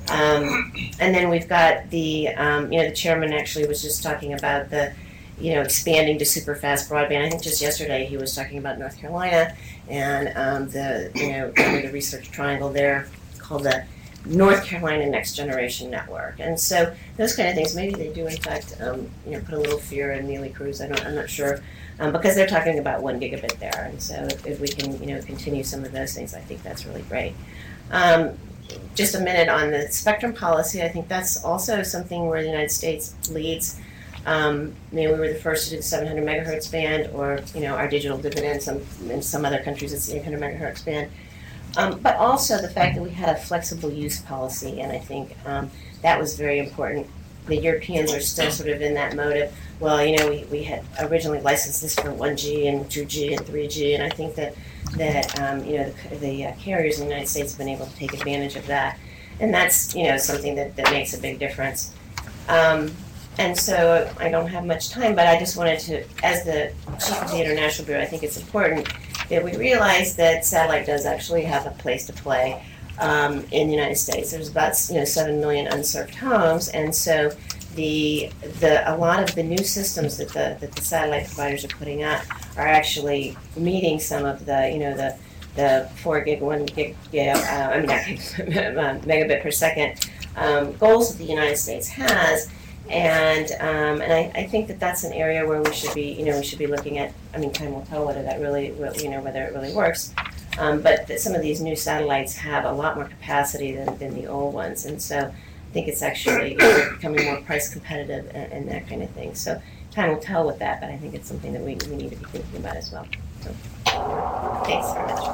Um, and then we've got the, um, you know, the chairman actually was just talking about the, you know, expanding to super fast broadband. I think just yesterday he was talking about North Carolina and um, the, you know, the research triangle there called the North Carolina Next Generation Network. And so those kind of things, maybe they do in fact, um, you know, put a little fear in Neely Cruz. I don't, I'm not sure, um, because they're talking about one gigabit there. And so if, if we can, you know, continue some of those things, I think that's really great. Um, just a minute on the spectrum policy. I think that's also something where the United States leads. Um, I mean, we were the first to do the seven hundred megahertz band, or, you know, our digital dividend. Some in some other countries, it's the eight hundred megahertz band. Um, but also the fact that we had a flexible use policy, and I think um, that was very important. The Europeans are still sort of in that mode of, well, you know, we, we had originally licensed this for one G and two G and three G, and I think that, that um, you know, the, the uh, carriers in the United States have been able to take advantage of that. And that's, you know, something that, that makes a big difference. Um, and so I don't have much time, but I just wanted to, as the chief of the International Bureau, I think it's important that we realize that satellite does actually have a place to play um, in the United States. There's about, you know, seven million unserved homes, and so the the a lot of the new systems that the that the satellite providers are putting up are actually meeting some of the, you know, the the four gig, one gig, you know, uh, I mean, not gig, megabit per second um, goals that the United States has. And um, and I, I think that that's an area where we should be, you know, we should be looking at. I mean, time will tell whether that really, will, you know, whether it really works. Um, but that some of these new satellites have a lot more capacity than, than the old ones, and so I think it's actually, you know, becoming more price competitive and, and that kind of thing. So time will tell with that, but I think it's something that we, we need to be thinking about as well. So, thanks very much.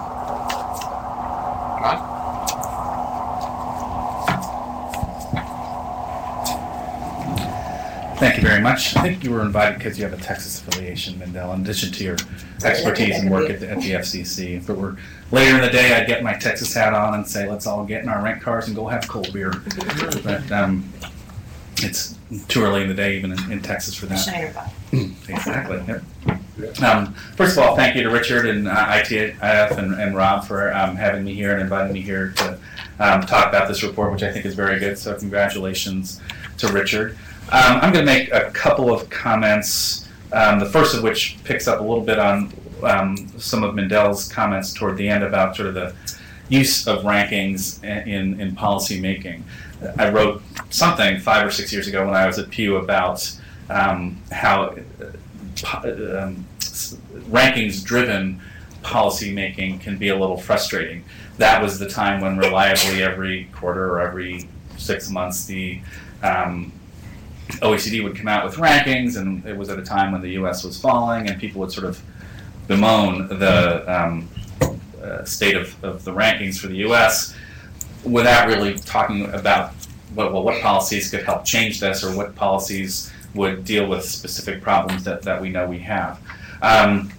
Ron? Thank you very much. I think you were invited because you have a Texas affiliation, Mindell, in addition to your expertise and work at the, at the F C C. If it were later in the day, I'd get my Texas hat on and say, let's all get in our rent cars and go have cold beer. But um, it's too early in the day, even in, in Texas, for that. Shiner Bob. Exactly. Yep. Um, first of all, thank you to Richard and uh, I T I F and, and Rob for um, having me here and inviting me here to um, talk about this report, which I think is very good. So congratulations to Richard. Um, I'm going to make a couple of comments, um, the first of which picks up a little bit on um, some of Mindell's comments toward the end about sort of the use of rankings in, in policy making. I wrote something five or six years ago when I was at Pew about um, how uh, um, rankings-driven policy making can be a little frustrating. That was the time when reliably every quarter or every six months the um, O E C D would come out with rankings, and it was at a time when the U S was falling, and people would sort of bemoan the um, uh, state of, of the rankings for the U S without really talking about what, well, what policies could help change this, or what policies would deal with specific problems that, that we know we have. Um,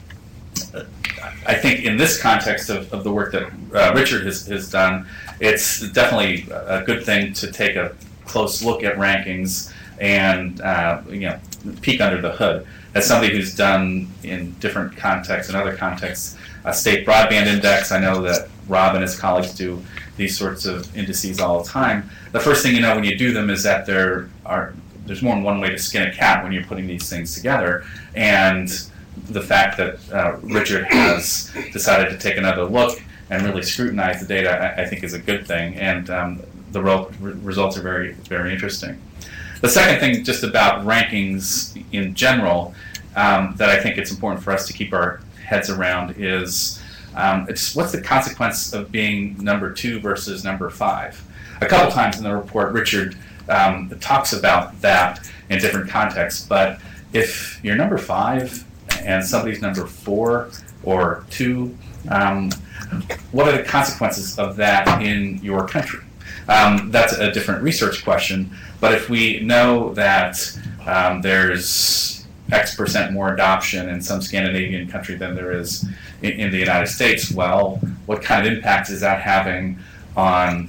I think in this context of, of the work that uh, Richard has, has done, it's definitely a good thing to take a close look at rankings and uh, you know, peek under the hood. As somebody who's done in different contexts and other contexts a state broadband index, I know that Rob and his colleagues do these sorts of indices all the time. The first thing you know when you do them is that there are there's more than one way to skin a cat when you're putting these things together, and the fact that uh, Richard has decided to take another look and really scrutinize the data, I, I think is a good thing, and um, the ro- results are very, very interesting. The second thing just about rankings in general um, that I think it's important for us to keep our heads around is um, it's what's the consequence of being number two versus number five? A couple times in the report, Richard um, talks about that in different contexts, but if you're number five and somebody's number four or two, um, what are the consequences of that in your country? Um, that's a different research question, but if we know that um, there's X percent more adoption in some Scandinavian country than there is in, in the United States, well, what kind of impact is that having on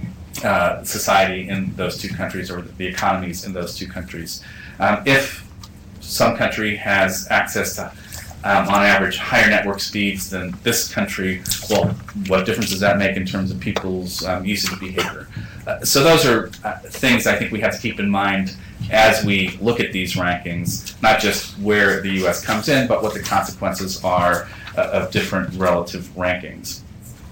uh, society in those two countries, or the economies in those two countries? Um, if some country has access to Um, on average, higher network speeds than this country, well, what difference does that make in terms of people's um, usage behavior? Uh, so those are uh, things I think we have to keep in mind as we look at these rankings, not just where the U S comes in, but what the consequences are uh, of different relative rankings.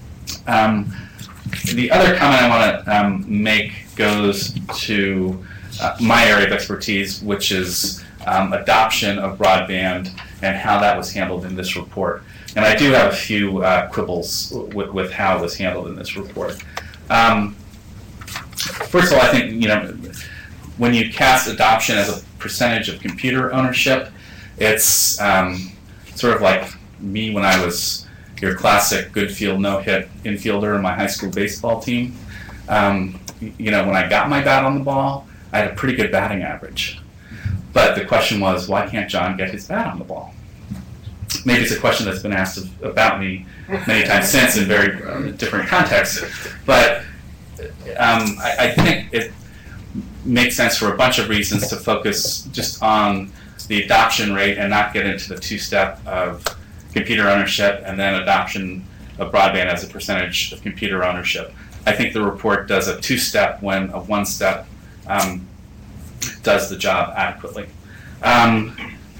Um, the other comment I want to um, make goes to uh, my area of expertise, which is um, adoption of broadband and how that was handled in this report. And I do have a few uh, quibbles with, with how it was handled in this report. Um, first of all, I think, you know, when you cast adoption as a percentage of computer ownership, it's um, sort of like me when I was your classic good field no-hit infielder in my high school baseball team. Um, you know, when I got my bat on the ball, I had a pretty good batting average. But the question was, why can't John get his bat on the ball? Maybe it's a question that's been asked of, about me many times since in very uh, different contexts. But um, I, I think it makes sense for a bunch of reasons to focus just on the adoption rate and not get into the two-step of computer ownership and then adoption of broadband as a percentage of computer ownership. I think the report does a two-step when a one-step um, does the job adequately. Um,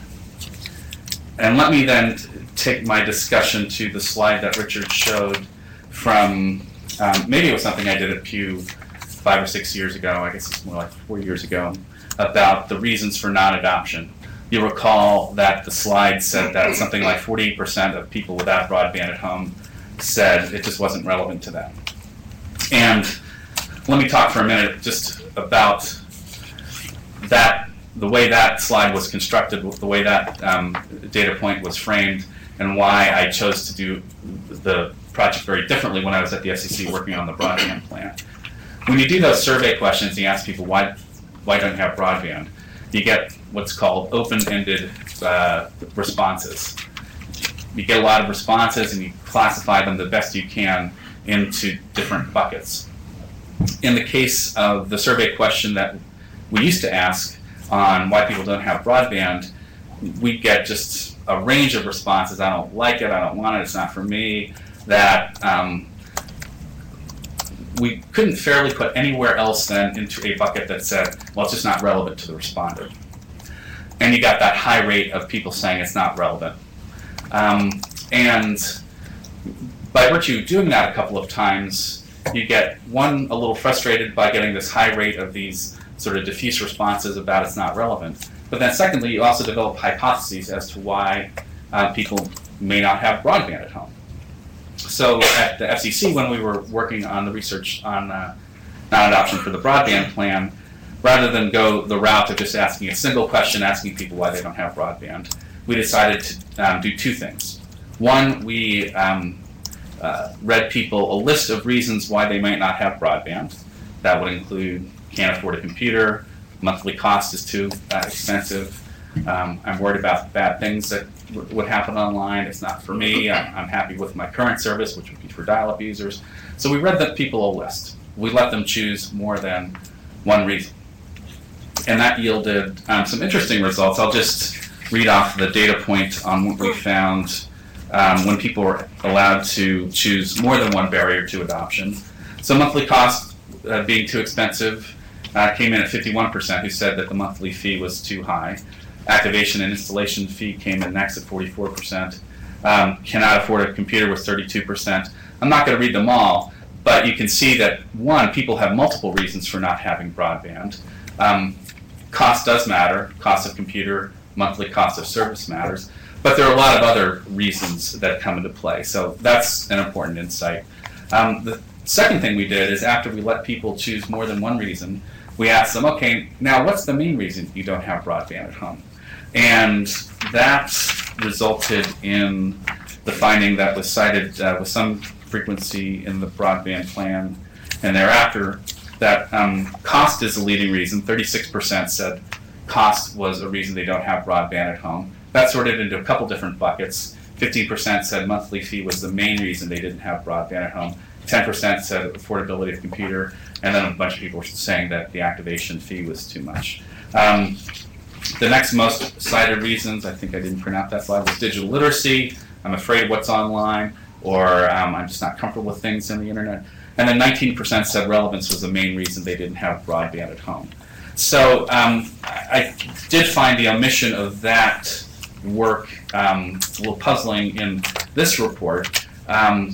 and let me then t- take my discussion to the slide that Richard showed from, um, maybe it was something I did at Pew five or six years ago, I guess it's more like four years ago, about the reasons for non-adoption. You'll recall that the slide said that something like forty-eight percent of people without broadband at home said it just wasn't relevant to them. And let me talk for a minute just about that, the way that slide was constructed, the way that um, data point was framed, and why I chose to do the project very differently when I was at the F C C working on the broadband plan. When you do those survey questions, you ask people, why, why don't you have broadband? You get what's called open-ended uh, responses. You get a lot of responses and you classify them the best you can into different buckets. In the case of the survey question that we used to ask on why people don't have broadband, we get just a range of responses. I don't like it, I don't want it, it's not for me, that um, we couldn't fairly put anywhere else then into a bucket that said, well, it's just not relevant to the responder. And you got that high rate of people saying it's not relevant. Um, and by virtue of doing that a couple of times, you get, one, a little frustrated by getting this high rate of these sort of diffuse responses about it's not relevant. But then secondly, you also develop hypotheses as to why uh, people may not have broadband at home. So at the F C C, when we were working on the research on uh, non-adoption for the broadband plan, rather than go the route of just asking a single question, asking people why they don't have broadband, we decided to um, do two things. One, we um, uh, read people a list of reasons why they might not have broadband. That would include can't afford a computer, monthly cost is too uh, expensive, um, I'm worried about bad things that w- would happen online, it's not for me, I'm, I'm happy with my current service, which would be for dial-up users. So we read the people a list. We let them choose more than one reason. And that yielded um, some interesting results. I'll just read off the data point on what we found um, when people were allowed to choose more than one barrier to adoption. So monthly cost uh, being too expensive uh, came in at fifty-one percent, who said that the monthly fee was too high. Activation and installation fee came in next at forty-four percent. Um, cannot afford a computer was thirty-two percent. I'm not going to read them all, but you can see that, one, people have multiple reasons for not having broadband. Um, cost does matter, cost of computer, monthly cost of service matters, but there are a lot of other reasons that come into play, so that's an important insight. Um, the second thing we did is after we let people choose more than one reason, we asked them, okay, now what's the main reason you don't have broadband at home? And that resulted in the finding that was cited uh, with some frequency in the broadband plan and thereafter, that um, cost is the leading reason. thirty-six percent said cost was a reason they don't have broadband at home. That sorted into a couple different buckets. fifteen percent said monthly fee was the main reason they didn't have broadband at home. ten percent said affordability of computer, and then a bunch of people were saying that the activation fee was too much. Um, the next most cited reasons, I think I didn't print out that slide, was digital literacy. I'm afraid of what's online, or um, I'm just not comfortable with things on the internet. And then nineteen percent said relevance was the main reason they didn't have broadband at home. So um, I did find the omission of that work um, a little puzzling in this report. Um,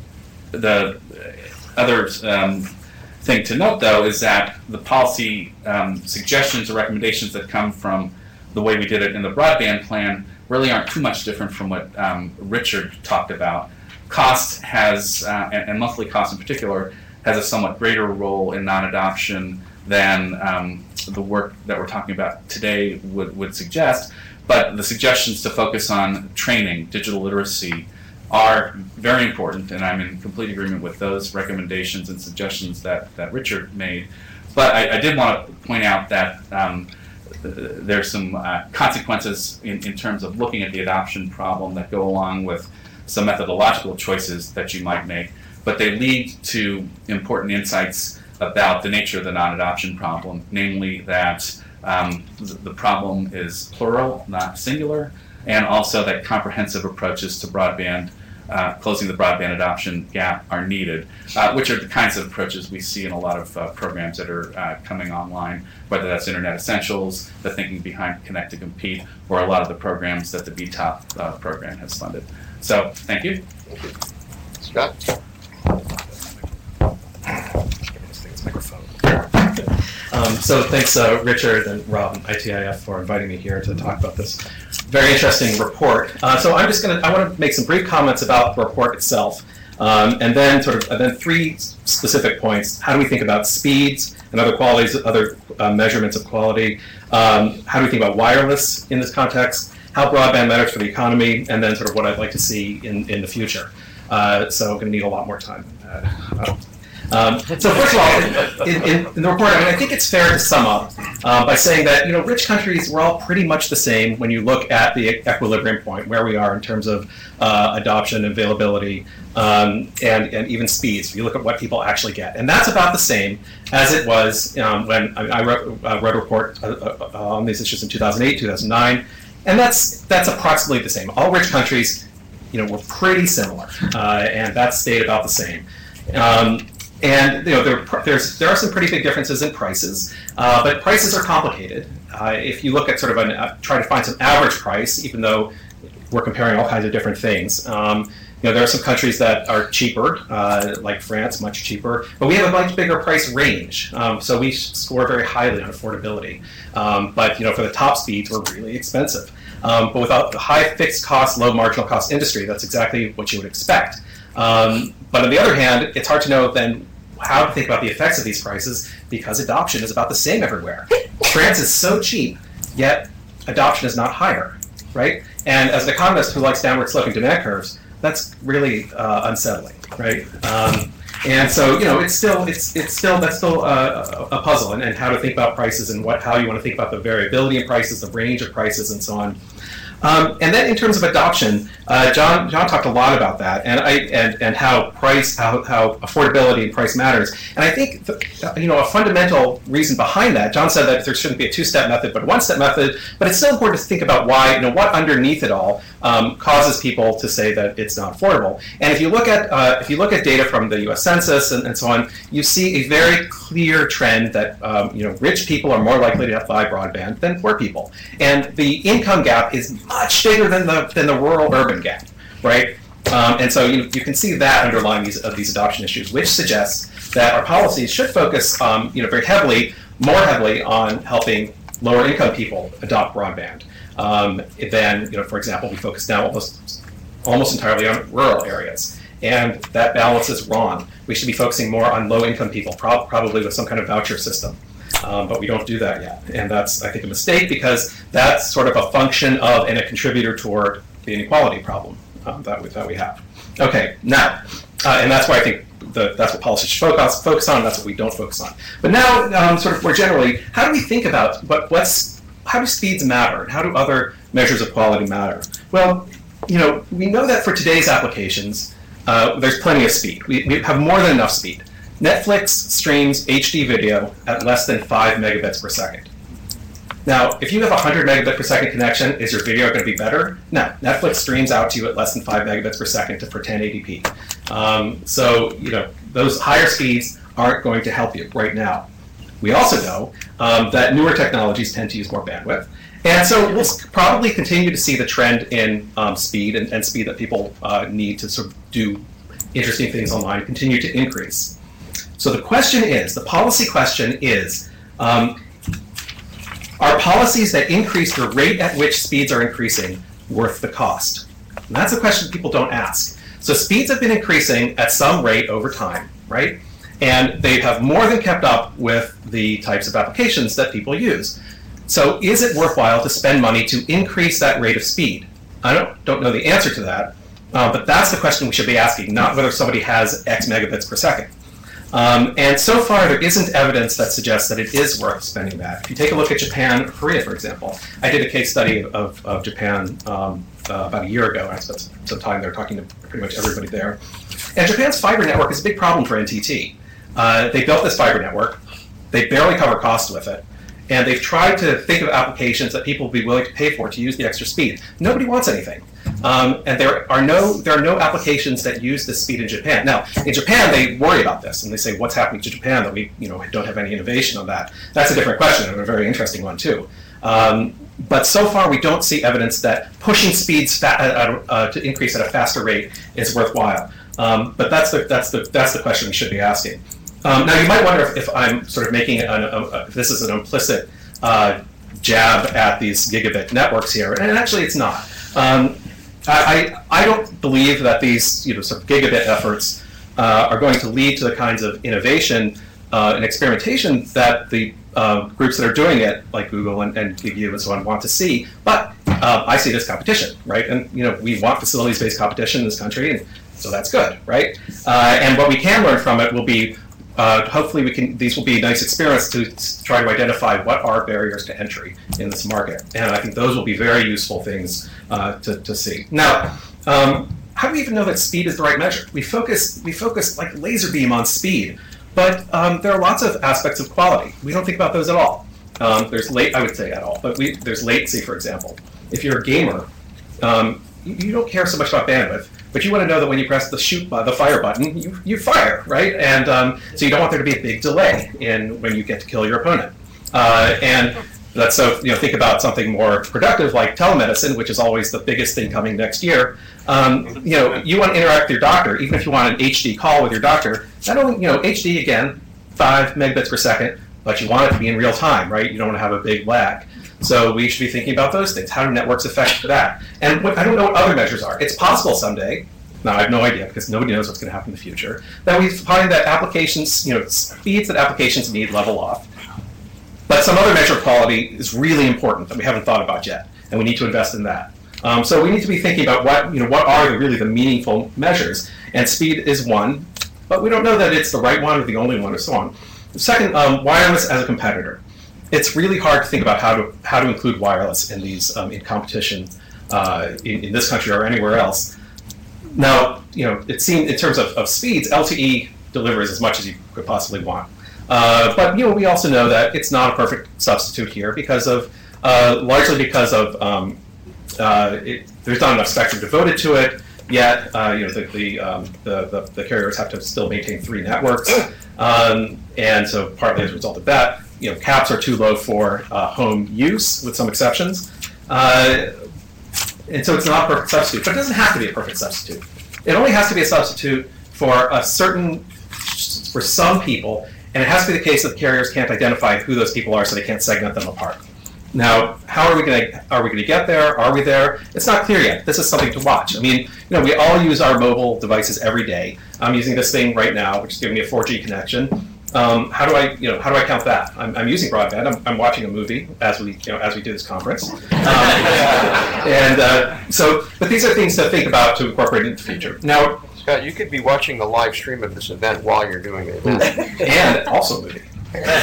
the other um, thing to note, though, is that the policy um, suggestions or recommendations that come from the way we did it in the broadband plan really aren't too much different from what um, Richard talked about. Cost has, uh, and, and monthly cost in particular, has a somewhat greater role in non-adoption than um, the work that we're talking about today would, would suggest. But the suggestions to focus on training, digital literacy, are very important, and I'm in complete agreement with those recommendations and suggestions that, that Richard made. But I, I did want to point out that um, there's some uh, consequences in, in terms of looking at the adoption problem that go along with some methodological choices that you might make, but they lead to important insights about the nature of the non-adoption problem, namely that um, the, the problem is plural, not singular, and also that comprehensive approaches to broadband, uh, closing the broadband adoption gap are needed, uh, which are the kinds of approaches we see in a lot of uh, programs that are uh, coming online, whether that's Internet Essentials, the thinking behind Connect to Compete, or a lot of the programs that the B TOP uh, program has funded. So, thank you. Thank you. Scott? Um, Um, so thanks, uh, Richard and Rob and I T I F for inviting me here to talk about this very interesting report. Uh, so I'm just going to, I want to make some brief comments about the report itself, um, and then sort of, and then three specific points. How do we think about speeds and other qualities, other uh, measurements of quality? Um, how do we think about wireless in this context? How broadband matters for the economy, and then sort of what I'd like to see in, in the future. Uh, so I'm going to need a lot more time. Uh, Um, so first of all, in, in, in the report, I mean, I think it's fair to sum up uh, by saying that, you know, rich countries, we're all pretty much the same when you look at the equilibrium point, where we are in terms of uh, adoption, availability, um, and, and even speeds. You look at what people actually get. And that's about the same as it was um, when I, mean, I wrote, uh, wrote a report uh, uh, on these issues in two thousand eight, two thousand nine, and that's, that's approximately the same. All rich countries, you know, were pretty similar, uh, and that stayed about the same. Um, And you know, there, there's, there are some pretty big differences in prices, uh, but prices are complicated. Uh, if you look at sort of an, uh, try to find some average price, even though we're comparing all kinds of different things, um, you know, there are some countries that are cheaper, uh, like France, much cheaper, but we have a much bigger price range. Um, so we score very highly on affordability. Um, but you know, for the top speeds, we're really expensive. Um, but without the high fixed cost, low marginal cost industry, that's exactly what you would expect. Um, but on the other hand, it's hard to know then how to think about the effects of these prices, because adoption is about the same everywhere. France is so cheap, yet adoption is not higher, right? And as an economist who likes downward sloping demand curves, that's really uh, unsettling, right? Um, and so, you know, it's still, it's it's still, that's still a, a puzzle, and, and how to think about prices and what, how you want to think about the variability in prices, the range of prices, and so on. Um, and then in terms of adoption, uh, John John talked a lot about that, and I and, and how price, how, how affordability and price matters. And I think the, you know, a fundamental reason behind that, John said that there shouldn't be a two-step method, but a one-step method. But it's still important to think about why, you know, what underneath it all um, causes people to say that it's not affordable. And if you look at uh, if you look at data from the U S Census and, and so on, you see a very clear trend that um, you know, rich people are more likely to buy broadband than poor people, and the income gap is much bigger than the than the rural-urban gap, right? Um, and so you, you can see that underlying these uh, these adoption issues, which suggests that our policies should focus, um, you know, very heavily, more heavily on helping lower-income people adopt broadband um, than, you know, for example, we focus now almost almost entirely on rural areas, and that balance is wrong. We should be focusing more on low-income people, pro- probably with some kind of voucher system. Um, but we don't do that yet. And that's, I think, a mistake, because that's sort of a function of and a contributor toward the inequality problem um, that, we, that we have. Okay, now, uh, and that's why I think the, that's what policy should focus, focus on, and that's what we don't focus on. But now, um, sort of more generally, how do we think about what, what's, how do speeds matter? How do other measures of quality matter? Well, you know, we know that for today's applications, uh, there's plenty of speed. We, we have more than enough speed. Netflix streams H D video at less than five megabits per second. Now, if you have a one hundred megabit per second connection, is your video going to be better? No. Netflix streams out to you at less than five megabits per second to, for ten eighty p. Um, so, you know, those higher speeds aren't going to help you right now. We also know um, that newer technologies tend to use more bandwidth. And so we'll probably continue to see the trend in um, speed and, and speed that people uh, need to sort of do interesting things online continue to increase. So the question is, the policy question is, um, are policies that increase the rate at which speeds are increasing worth the cost? And that's a question people don't ask. So speeds have been increasing at some rate over time, right? And they have more than kept up with the types of applications that people use. So is it worthwhile to spend money to increase that rate of speed? I don't, don't know the answer to that, uh, but that's the question we should be asking, not whether somebody has X megabits per second. Um, and so far, there isn't evidence that suggests that it is worth spending that. If you take a look at Japan or Korea, for example, I did a case study of, of Japan um, uh, about a year ago. I spent some time there talking to pretty much everybody there. And Japan's fiber network is a big problem for N T T. Uh, they built this fiber network. They barely cover costs with it. And they've tried to think of applications that people will be willing to pay for to use the extra speed. Nobody wants anything. Um, and there are no there are no applications that use this speed in Japan. Now, in Japan, they worry about this, and they say, what's happening to Japan that we you know don't have any innovation on that? That's a different question, and a very interesting one, too. Um, but so far, we don't see evidence that pushing speeds fa- uh, uh, to increase at a faster rate is worthwhile. Um, but that's the, that's, the, that's the question we should be asking. Um, now, you might wonder if, if I'm sort of making an, a, a, if this is an implicit uh, jab at these gigabit networks here, and actually it's not. Um, I, I, I don't believe that these you know, sort of gigabit efforts uh, are going to lead to the kinds of innovation uh, and experimentation that the uh, groups that are doing it, like Google and, and Gig U and so on, want to see. But uh, I see it as competition, right? And you know, we want facilities-based competition in this country, and so that's good, right? Uh, and what we can learn from it will be, uh, hopefully we can, these will be nice experiments to, to try to identify what are barriers to entry in this market. And I think those will be very useful things uh, to, to see. Now, um, how do we even know that speed is the right measure? We focus, we focus like laser beam on speed, but um, there are lots of aspects of quality. We don't think about those at all. Um, there's late, I would say at all, but we, there's latency, for example. If you're a gamer, um, you, you don't care so much about bandwidth, but you want to know that when you press the shoot, uh, the fire button, you, you fire, right? And um, so you don't want there to be a big delay in when you get to kill your opponent. Uh, and that's so, you know, think about something more productive like telemedicine, which is always the biggest thing coming next year. Um, you know, you want to interact with your doctor, even if you want an H D call with your doctor. Not only, you know, H D again, five megabits per second, but you want it to be in real time, right? You don't want to have a big lag. So we should be thinking about those things. How do networks affect that? And what, I don't know what other measures are. It's possible someday, now I have no idea because nobody knows what's going to happen in the future, that we find that applications, you know, speeds that applications need level off. But some other measure of quality is really important that we haven't thought about yet, and we need to invest in that. Um, so we need to be thinking about what, you know, what are the, really the meaningful measures, and speed is one, but we don't know that it's the right one or the only one or so on. Second, um, wireless as a competitor. It's really hard to think about how to how to include wireless in these um, in competition uh, in, in this country or anywhere else. Now, you know, it seems in terms of, of speeds, L T E delivers as much as you could possibly want. Uh, but you know, we also know that it's not a perfect substitute here because of uh, largely because of um, uh, it, there's not enough spectrum devoted to it yet. Uh, you know, the the, um, the the the carriers have to still maintain three networks, um, and so partly as a result of that, you know, caps are too low for uh, home use, with some exceptions, uh, and so it's not a perfect substitute. But it doesn't have to be a perfect substitute. It only has to be a substitute for a certain for some people. And it has to be the case that the carriers can't identify who those people are, so they can't segment them apart. Now, how are we going to are we going to get there? Are we there? It's not clear yet. This is something to watch. I mean, you know, we all use our mobile devices every day. I'm using this thing right now, which is giving me a four G connection. Um, how do I, you know, how do I count that? I'm, I'm using broadband. I'm, I'm watching a movie as we, you know, as we do this conference. Um, and uh, so, but these are things to think about to incorporate into the future. Now. Scott, you could be watching the live stream of this event while you're doing the event. And also a movie.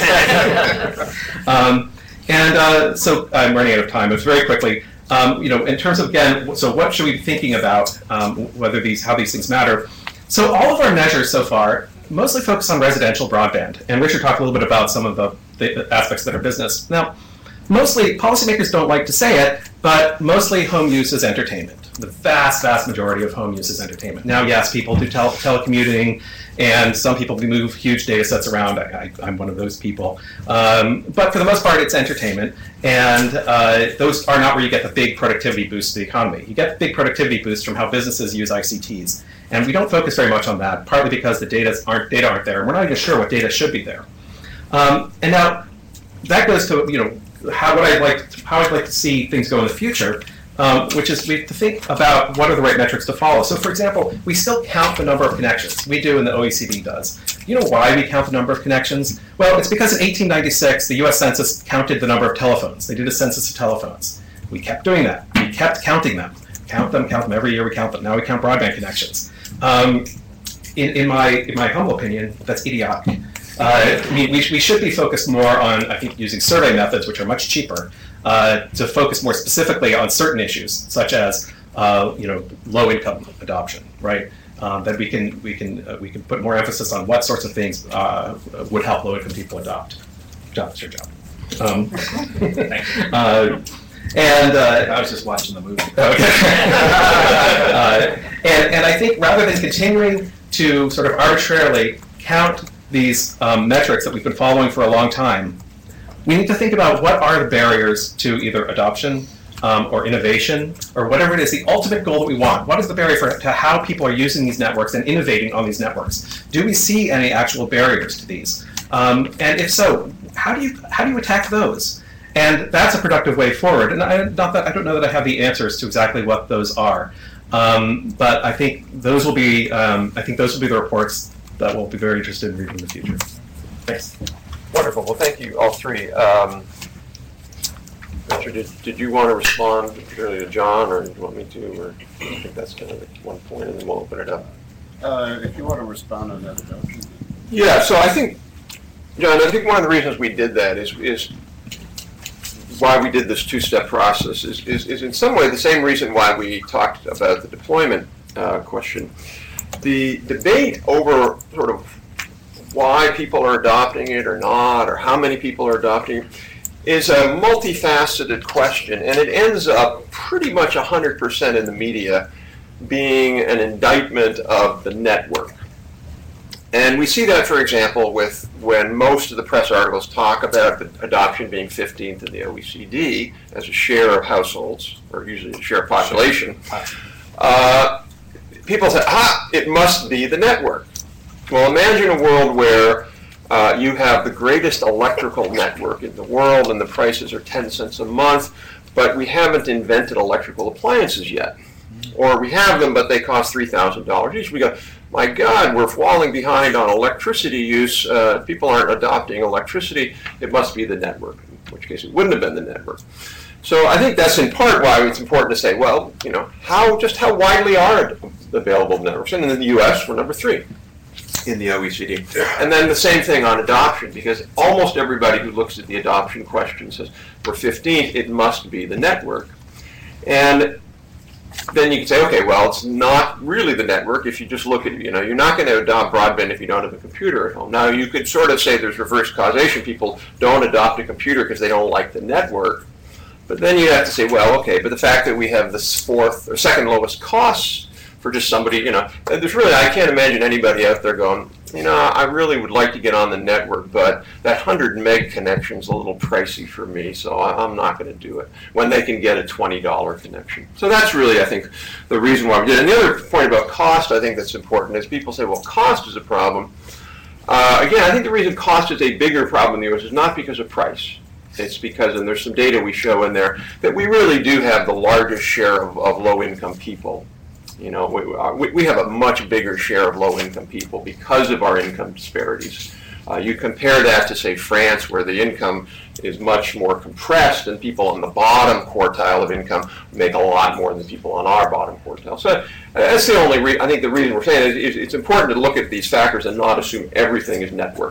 um, and uh, so I'm running out of time, but very quickly, um, you know, in terms of, again, so what should we be thinking about, um, whether these, how these things matter? So all of our measures so far mostly focus on residential broadband. And Richard talked a little bit about some of the, the aspects that are business. Now, mostly, policymakers don't like to say it, but mostly home use is entertainment. The vast, vast majority of home use is entertainment. Now, yes, people do tele telecommuting, and some people do move huge data sets around. I, I, I'm one of those people. Um, but for the most part, it's entertainment. And uh, those are not where you get the big productivity boost to the economy. You get the big productivity boost from how businesses use I C Ts. And we don't focus very much on that, partly because the data aren't, data aren't there. And we're not even sure what data should be there. Um, and now, that goes to, you know, how would I like to, how I'd like to see things go in the future. Um, which is we have to think about what are the right metrics to follow. So, for example, we still count the number of connections. We do, and the O E C D does. You know why we count the number of connections? Well, it's because in eighteen ninety-six, the U S Census counted the number of telephones. They did a census of telephones. We kept doing that. We kept counting them. Count them, count them. Every year we count them. Now we count broadband connections. Um, in, in, my, in my humble opinion, that's idiotic. Uh, I mean, we, we should be focused more on, I think, using survey methods, which are much cheaper, uh, to focus more specifically on certain issues, such as, uh, you know, low-income adoption, right? Um, that we can we can uh, we can put more emphasis on what sorts of things uh, would help low-income people adopt. John, it's your job. Um, uh, and uh, I was just watching the movie. Okay. uh, and and I think rather than continuing to sort of arbitrarily count these um, metrics that we've been following for a long time, we need to think about what are the barriers to either adoption um, or innovation, or whatever it is, the ultimate goal that we want. What is the barrier for, to how people are using these networks and innovating on these networks? Do we see any actual barriers to these? Um, and if so, how do you how do you attack those? And that's a productive way forward. And I, not that, I don't know that I have the answers to exactly what those are, um, but I think those will be um, I think those will be the reports that we'll be very interested in reading in the future. Thanks. Wonderful. Well, thank you, all three. Um, Richard, did, did you want to respond particularly to John, or do you want me to? Or I think that's kind of the one point, and then we'll open it up. Uh, if you want to respond on that adoption. Yeah. So I think, John, I think one of the reasons we did that is is why we did this two-step process is, is, is in some way the same reason why we talked about the deployment uh, question. The debate over sort of why people are adopting it or not, or how many people are adopting it, is a multifaceted question, and it ends up pretty much one hundred percent in the media being an indictment of the network. And we see that, for example, with when most of the press articles talk about the adoption being fifteenth in the O E C D as a share of households, or usually a share of population. Uh, people say, ah, it must be the network. Well, imagine a world where uh, you have the greatest electrical network in the world and the prices are ten cents a month, but we haven't invented electrical appliances yet. Or we have them, but they cost three thousand dollars each. We go, my God, we're falling behind on electricity use. Uh, people aren't adopting electricity. It must be the network, in which case it wouldn't have been the network. So I think that's in part why it's important to say, well, you know, how just how widely are available networks? And in the U S, we're number three in the O E C D. And then the same thing on adoption, because almost everybody who looks at the adoption question says, we're fifteenth, it must be the network. And then you can say, okay, well, it's not really the network if you just look at, you know, you're not going to adopt broadband if you don't have a computer at home. Now, you could sort of say there's reverse causation. People don't adopt a computer because they don't like the network. But then you have to say, well, okay, but the fact that we have this fourth or second lowest costs for just somebody, you know, there's really, I can't imagine anybody out there going, you know, I really would like to get on the network, but that one hundred meg connection's a little pricey for me, so I'm not going to do it, when they can get a twenty dollar connection. So that's really, I think, the reason why we did it. And the other point about cost, I think that's important, is people say, well, cost is a problem. Uh, again, I think the reason cost is a bigger problem in the U S is not because of price. It's because, and there's some data we show in there, that we really do have the largest share of, of low-income people. You know, we, we have a much bigger share of low-income people because of our income disparities. Uh, you compare that to, say, France, where the income is much more compressed, and people on the bottom quartile of income make a lot more than people on our bottom quartile. So uh, that's the only reason, I think the reason we're saying is it's important to look at these factors and not assume everything is network.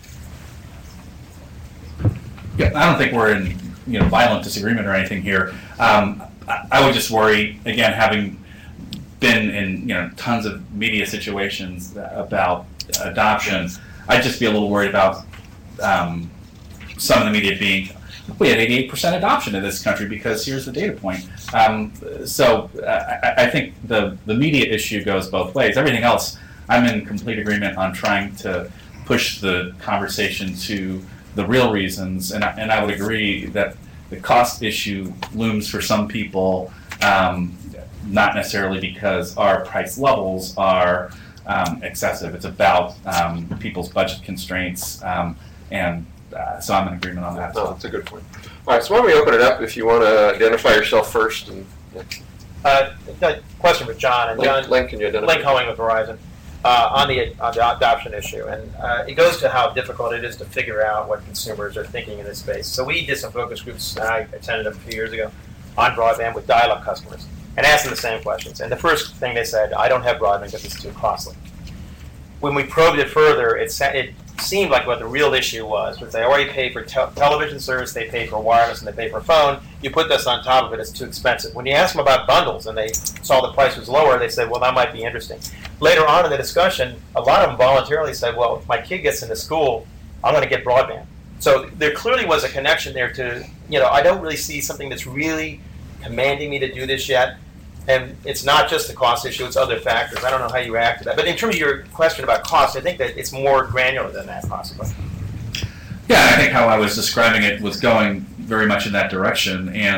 Yeah, I don't think we're in, you know, violent disagreement or anything here. Um, I, I would just worry, again, having been in, you know, tons of media situations about adoption, I'd just be a little worried about um, some of the media being, we had eighty-eight percent adoption in this country because here's the data point. Um, so uh, I, I think the, the media issue goes both ways. Everything else, I'm in complete agreement on trying to push the conversation to the real reasons, and I, and I would agree that the cost issue looms for some people, um, not necessarily because our price levels are um, excessive. It's about um, people's budget constraints, um, and uh, so I'm in agreement on that. No, that's a good point. All right, so why don't we open it up if you want to identify yourself first. And, yeah. Uh, a question for John. And Link, John, Link, can you identify? Link Hoeing with Verizon. Uh, on the on the adoption issue, and uh, it goes to how difficult it is to figure out what consumers are thinking in this space. So we did some focus groups, and I attended them a few years ago, on broadband with dial-up customers, and asked them the same questions. And the first thing they said, I don't have broadband because it's too costly. When we probed it further, it, it seemed like what the real issue was, was they already pay for te- television service, they pay for wireless, and they pay for phone. You put this on top of it, it's too expensive. When you ask them about bundles and they saw the price was lower, they said, well, that might be interesting. Later on in the discussion, a lot of them voluntarily said, well, if my kid gets into school, I'm going to get broadband. So there clearly was a connection there to, you know, I don't really see something that's really commanding me to do this yet. And it's not just the cost issue, it's other factors. I don't know how you react to that. But in terms of your question about cost, I think that it's more granular than that, possibly. Yeah, I think how I was describing it was going very much in that direction. And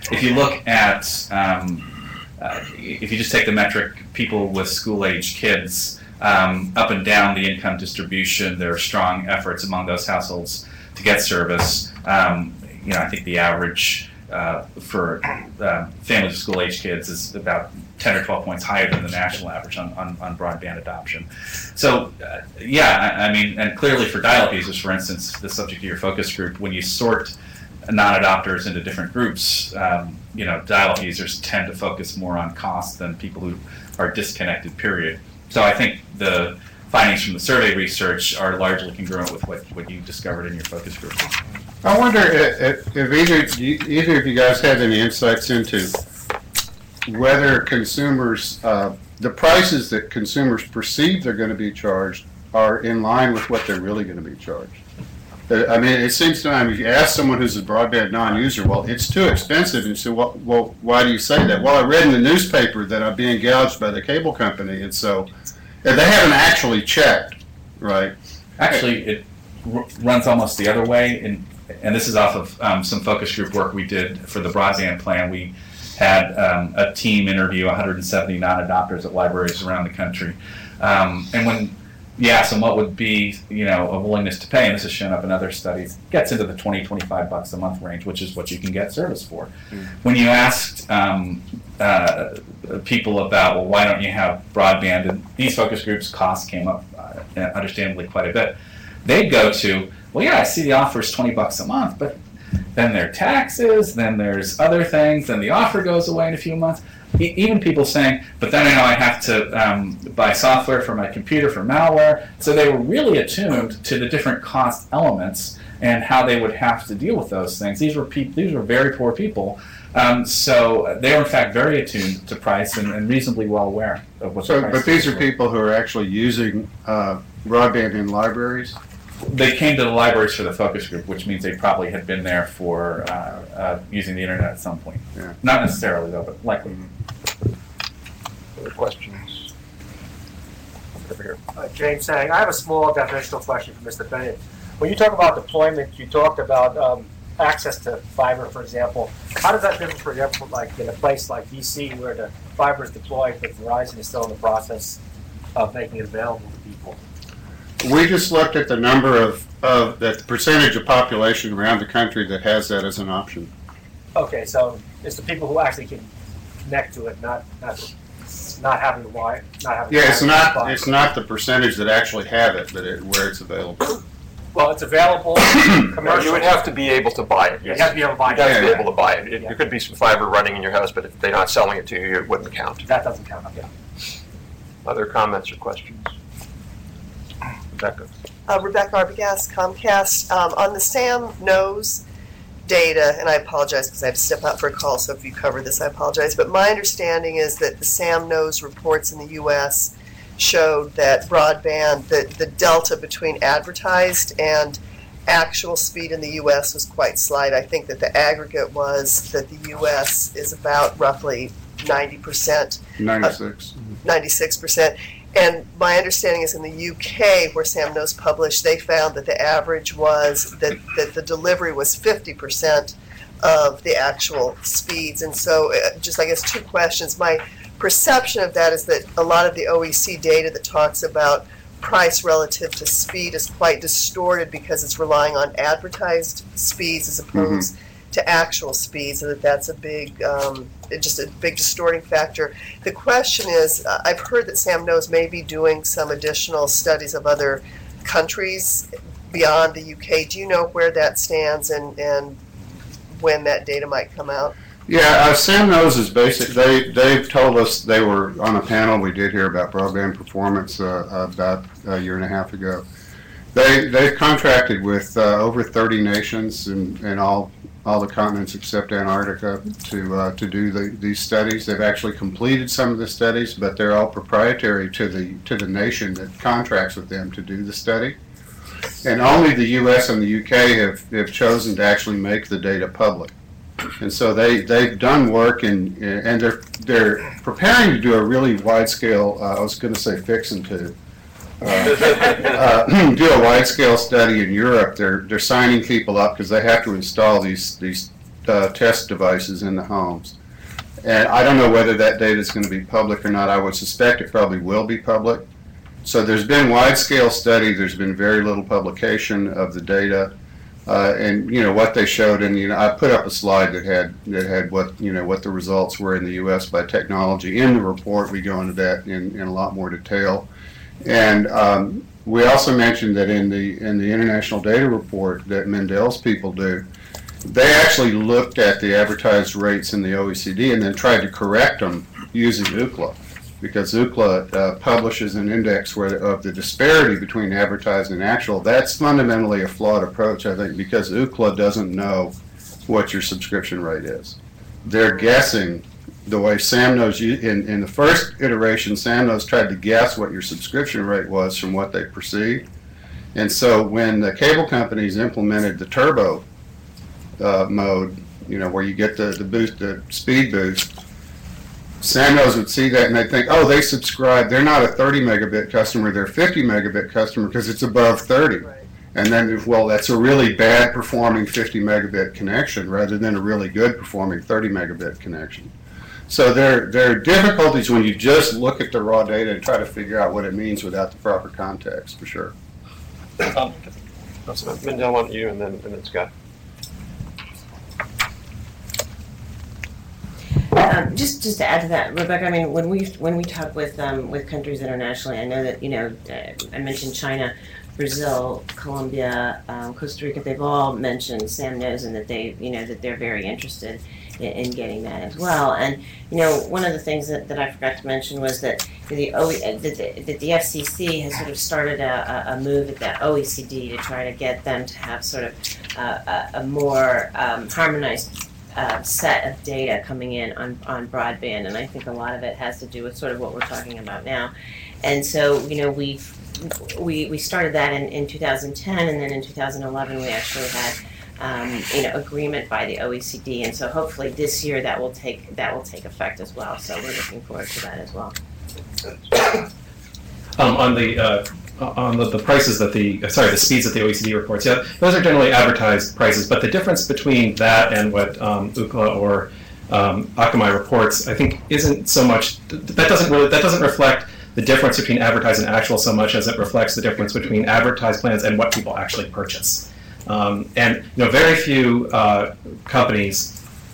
if you look at, um, uh, if you just take the metric, people with school-age kids, um, up and down the income distribution, there are strong efforts among those households to get service. Um, you know, I think the average uh, for uh, families with school-age kids is about ten or twelve points higher than the national average on, on, on broadband adoption. So, uh, yeah, I, I mean, and clearly for dial-up users, for instance, the subject of your focus group, when you sort non-adopters into different groups, um, you know, dial-up users tend to focus more on cost than people who are disconnected, period. So I think the findings from the survey research are largely congruent with what, what you discovered in your focus group. I wonder if, if either, either of you guys have any insights into whether consumers, uh, the prices that consumers perceive they're going to be charged are in line with what they're really going to be charged. I mean, it seems to me, if you ask someone who's a broadband non-user, well, it's too expensive, and you say, well, well, why do you say that? Well, I read in the newspaper that I'm being gouged by the cable company, and so and they haven't actually checked, right? Actually, it r- runs almost the other way, and and this is off of um, some focus group work we did for the broadband plan. We had um, a team interview one hundred seventy non-adopters at libraries around the country, um, and when you ask them what would be, you know, a willingness to pay, and this has shown up in other studies, gets into the twenty, twenty-five bucks a month range, which is what you can get service for. Mm. When you asked um, uh, people about, well, why don't you have broadband, and these focus groups, costs came up uh, understandably quite a bit. They'd go to, well, yeah, I see the offer is twenty bucks a month, but then there are taxes, then there's other things, then the offer goes away in a few months. Even people saying, but then I know I have to um, buy software for my computer for malware. So they were really attuned to the different cost elements and how they would have to deal with those things. These were pe- these were very poor people. Um, so they were in fact very attuned to price and, and reasonably well aware of what so, the price but these is. are people who are actually using uh, broadband in libraries? They came to the libraries for the focus group, which means they probably had been there for uh, uh, using the internet at some point. Yeah. Not necessarily though, but likely. Other questions? Over here. Uh, James Sang, I have a small definitional question for Mister Bennett. When you talk about deployment, you talked about um, access to fiber, for example. How does that differ, for example, like in a place like D C where the fiber is deployed, but Verizon is still in the process of making it available to people? We just looked at the number of, of the percentage of population around the country that has that as an option. Okay, so it's the people who actually can connect to it, not not not having the wire, not having. Yeah, it's the not box. it's not the percentage that actually have it, but it, where it's available. Well, it's available No, commercial. you would have to be able to buy it. You Yes. have to be able to buy You'd have to be it. able to buy it. It, Yeah. There could be some fiber running in your house, but if they're not selling it to you, it wouldn't count. That doesn't count. Yeah. Other comments or questions? Rebecca. Uh, Rebecca Arbogast, Comcast. Um, on the Sam Knows data, and I apologize because I have to step out for a call, so if you cover this, I apologize. But my understanding is that the Sam Knows reports in the U S showed that broadband, the, the delta between advertised and actual speed in the U S was quite slight. I think that the aggregate was that the U S is about roughly ninety percent. ninety-six. ninety-six percent. And my understanding is in the U K, where Sam Knows published, they found that the average was that, that the delivery was fifty percent of the actual speeds. And so uh, just, I guess, two questions. My perception of that is that a lot of the O E C data that talks about price relative to speed is quite distorted because it's relying on advertised speeds as opposed mm-hmm. to actual speeds, and that that's a big, um, just a big distorting factor. The question is, uh, I've heard that Sam Knows may be doing some additional studies of other countries beyond the U K. Do you know where that stands and, and when that data might come out? Yeah, uh, Sam Knows is basic. They they've told us they were on a panel we did here about broadband performance uh, about a year and a half ago. They they've contracted with uh, over thirty nations in, in all all the continents except Antarctica to uh, to do the, these studies. They've actually completed some of the studies, but they're all proprietary to the to the nation that contracts with them to do the study. And only the U S and the U K have, have chosen to actually make the data public. And so they, they've done work in, and they're they're preparing to do a really wide-scale, uh, I was going to say fix and tube, uh, uh, do a wide-scale study in Europe. They're they're signing people up because they have to install these these uh, test devices in the homes. And I don't know whether that data is going to be public or not. I would suspect it probably will be public. So there's been wide-scale study. There's been very little publication of the data. Uh, and you know what they showed, and you know I put up a slide that had that had what you know what the results were in the U S by technology. In the report, we go into that in, in a lot more detail, and um, we also mentioned that in the in the international data report that Mendel's people do, they actually looked at the advertised rates in the O E C D and then tried to correct them using Ookla. Because Ookla uh, publishes an index where, of the disparity between advertised and actual. That's fundamentally a flawed approach, I think, because Ookla doesn't know what your subscription rate is. They're guessing the way SamKnows, in, in the first iteration, SamKnows tried to guess what your subscription rate was from what they perceived. And so when the cable companies implemented the turbo uh, mode, you know, where you get the, the boost, the speed boost, SamKnows would see that and they'd think, oh, they subscribe. They're not a thirty megabit customer. They're a fifty megabit customer because it's above thirty. Right. And then, well, that's a really bad performing fifty megabit connection rather than a really good performing thirty megabit connection. So there, there are difficulties when you just look at the raw data and try to figure out what it means without the proper context, for sure. Um, Mendel, why don't you, and then, and then Scott. Um, just, just to add to that, Rebecca, I mean, when we when we talk with um, with countries internationally, I know that you know uh, I mentioned China, Brazil, Colombia, um, Costa Rica. They've all mentioned SamKnows and that they you know that they're very interested in, in getting that as well. And you know, one of the things that, that I forgot to mention was that the o- that the, that the F C C has sort of started a, a move at the O E C D to try to get them to have sort of uh, a, a more um, harmonized Uh, set of data coming in on, on broadband, and I think a lot of it has to do with sort of what we're talking about now. And so, you know, we we we started that in, in two thousand ten, and then in two thousand eleven we actually had um, you know agreement by the O E C D, and so hopefully this year that will take that will take effect as well. So we're looking forward to that as well. Um, on the uh, on the, the prices that the sorry the speeds that the O E C D reports, yeah, those are generally advertised prices. But the difference between that and what um, Ookla or um, Akamai reports, I think, isn't so much that doesn't really that doesn't reflect the difference between advertised and actual so much as it reflects the difference between advertised plans and what people actually purchase. Um, and you know, very few uh, companies.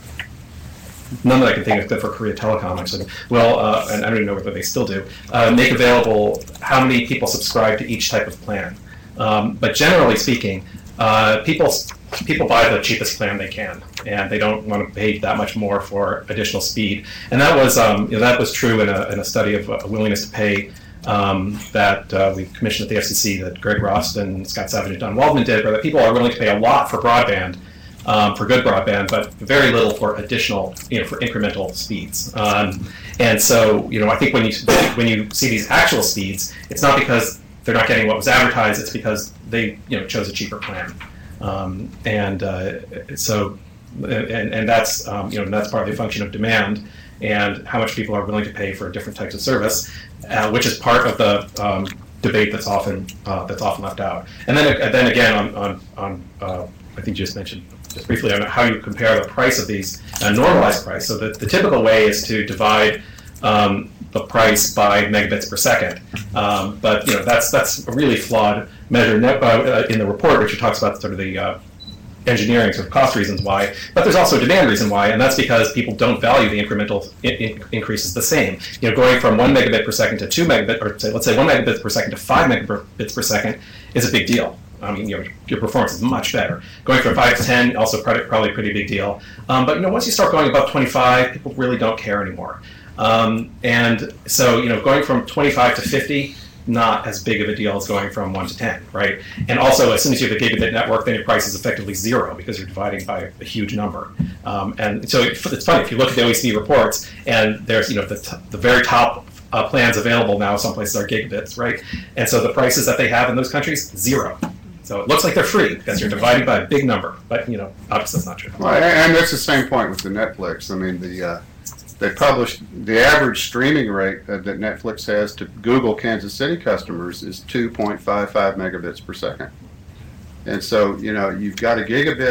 None that I can think of except for Korea Telecom, actually, will, uh, and I don't even know whether they still do, uh, make available how many people subscribe to each type of plan. Um, but generally speaking, uh, people people buy the cheapest plan they can, and they don't want to pay that much more for additional speed. And that was um, you know, that was true in a, in a study of a willingness to pay um, that uh, we commissioned at the F C C that Greg Rost and Scott Savage and Don Waldman did, where that people are willing to pay a lot for broadband. Um, for good broadband, but very little for additional, you know, for incremental speeds. Um, and so, you know, I think when you when you see these actual speeds, it's not because they're not getting what was advertised; it's because they, you know, chose a cheaper plan. Um, and uh, so, and and that's um, you know that's partly a function of demand and how much people are willing to pay for different types of service, uh, which is part of the um, debate that's often uh, that's often left out. And then and then again on on on uh, I think you just mentioned. Just briefly on how you compare the price of these, uh, normalized price. So the, the typical way is to divide um, the price by megabits per second. Um, but you know that's that's a really flawed measure. Uh, in the report, Richard talks about sort of the uh, engineering sort of cost reasons why, but there's also a demand reason why, and that's because people don't value the incremental in- in- increases the same. You know, going from one megabit per second to two megabit, or say, let's say one megabit per second to five megabits per second is a big deal. I mean, you know, your performance is much better. Going from five to ten, also probably, probably a pretty big deal. Um, but, you know, once you start going above twenty-five, people really don't care anymore. Um, and so, you know, going from twenty-five to fifty, not as big of a deal as going from one to ten, right? And also, as soon as you have a gigabit network, then your price is effectively zero because you're dividing by a huge number. Um, and so it, it's funny, if you look at the O E C D reports, and there's, you know, the, t- the very top uh, plans available now, some places are gigabits, right? And so the prices that they have in those countries, zero. So it looks like they're free because you're dividing by a big number, but you know, obviously that's not true. Well, and that's the same point with the Netflix. I mean, the uh, they published the average streaming rate uh, that Netflix has to Google Kansas City customers is two point five five megabits per second. And so, you know, you've got a gigabit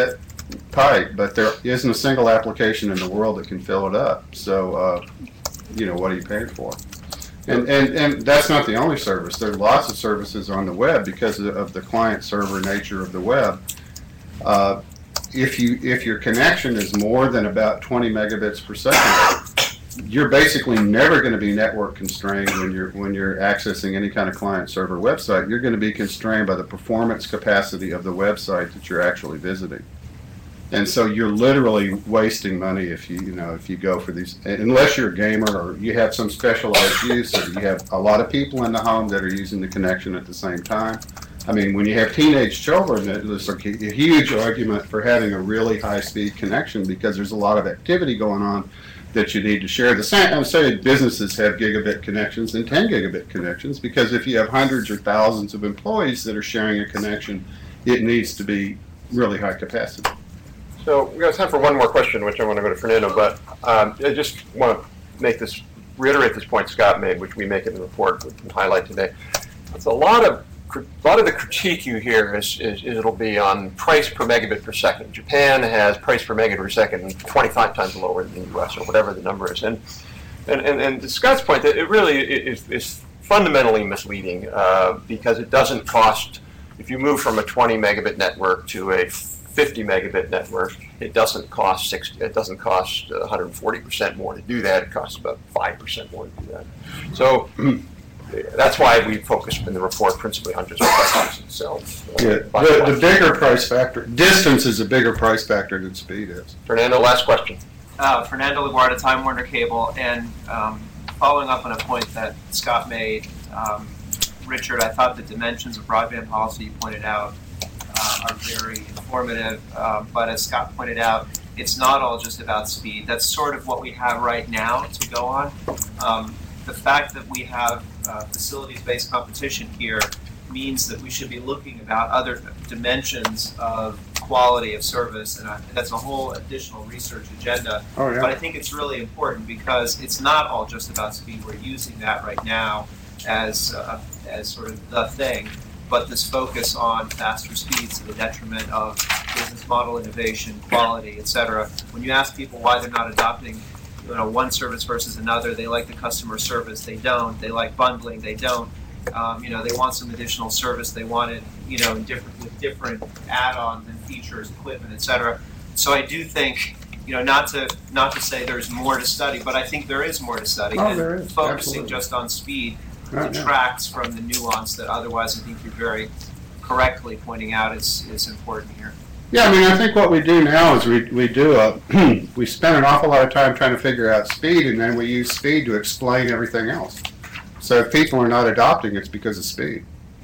tight, but there isn't a single application in the world that can fill it up. So, uh, you know, what are you paying for? And, and, and that's not the only service. There are lots of services on the web because of the client-server nature of the web. Uh, if you if your connection is more than about twenty megabits per second, you're basically never going to be network constrained when you're when you're accessing any kind of client-server website. You're going to be constrained by the performance capacity of the website that you're actually visiting. And so you're literally wasting money if you you know if you go for these, unless you're a gamer or you have some specialized use, or you have a lot of people in the home that are using the connection at the same time. I mean, when you have teenage children, there's a huge argument for having a really high-speed connection because there's a lot of activity going on that you need to share. The same, I'm saying businesses have gigabit connections and ten gigabit connections because if you have hundreds or thousands of employees that are sharing a connection, it needs to be really high capacity. So we got time for one more question, which I want to go to Fernando, but um, I just want to make this, reiterate this point Scott made, which we make in the report, we can highlight today. It's a lot of a lot of the critique you hear is, is, is it'll be on price per megabit per second. Japan has price per megabit per second twenty-five times lower than the U S or whatever the number is. And and, and, and to Scott's point, that it really is, is fundamentally misleading uh, because it doesn't cost, if you move from a twenty megabit network to a fifty megabit network, it doesn't cost sixty, it doesn't cost one hundred forty percent more to do that. It costs about five percent more to do that. So that's why we focus in the report principally on just price itself. Uh, Yeah, the, the bigger price factor, distance is a bigger price factor than speed is. Fernando, last question. Uh, Fernando Laguarda, Time Warner Cable, and um, following up on a point that Scott made, um, Richard, I thought the dimensions of broadband policy you pointed out uh, are very informative, uh, but as Scott pointed out, it's not all just about speed. That's sort of what we have right now to go on. Um, the fact that we have uh, facilities-based competition here means that we should be looking about other dimensions of quality of service, and I, that's a whole additional research agenda. Oh, yeah. But I think it's really important because it's not all just about speed. We're using that right now as uh, as sort of the thing, but this focus on faster speeds to the detriment of business model innovation, quality, et cetera. When you ask people why they're not adopting, you know, one service versus another, they like the customer service, they don't. They like bundling, they don't. Um, you know, they want some additional service. They want it, you know, in different with different add-ons and features, equipment, et cetera. So I do think, you know, not to not to say there's more to study, but I think there is more to study. Oh, and there is. focusing Absolutely. just on speed Right, yeah. detracts from the nuance that otherwise I think you're very correctly pointing out is is important here. Yeah, I mean, I think what we do now is we we do a we spend an awful lot of time trying to figure out speed, and then we use speed to explain everything else. So if people are not adopting, it's because of speed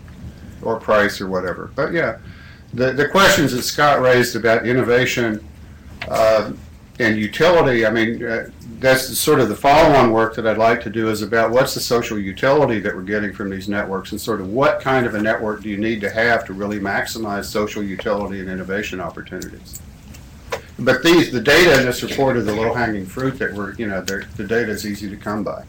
or price or whatever. But yeah, the the questions that Scott raised about innovation uh, and utility, I mean, uh, that's sort of the follow-on work that I'd like to do is about what's the social utility that we're getting from these networks, and sort of what kind of a network do you need to have to really maximize social utility and innovation opportunities. But these, the data in this report are the low-hanging fruit that we're, you know, the data is easy to come by.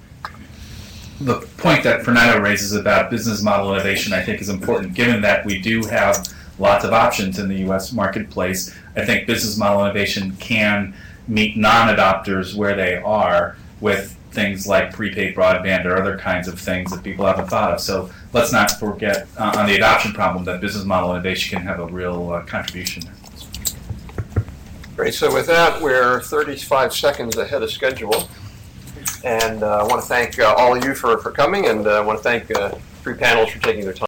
The point that Fernando raises about business model innovation, I think, is important, given that we do have lots of options in the U S marketplace. I think business model innovation can meet non-adopters where they are with things like prepaid broadband or other kinds of things that people haven't thought of. So let's not forget uh, on the adoption problem that business model innovation can have a real uh, contribution there. Great. So with that, we're thirty-five seconds ahead of schedule. And uh, I want to thank uh, all of you for, for coming, and I uh, want to thank uh, three panels for taking their time.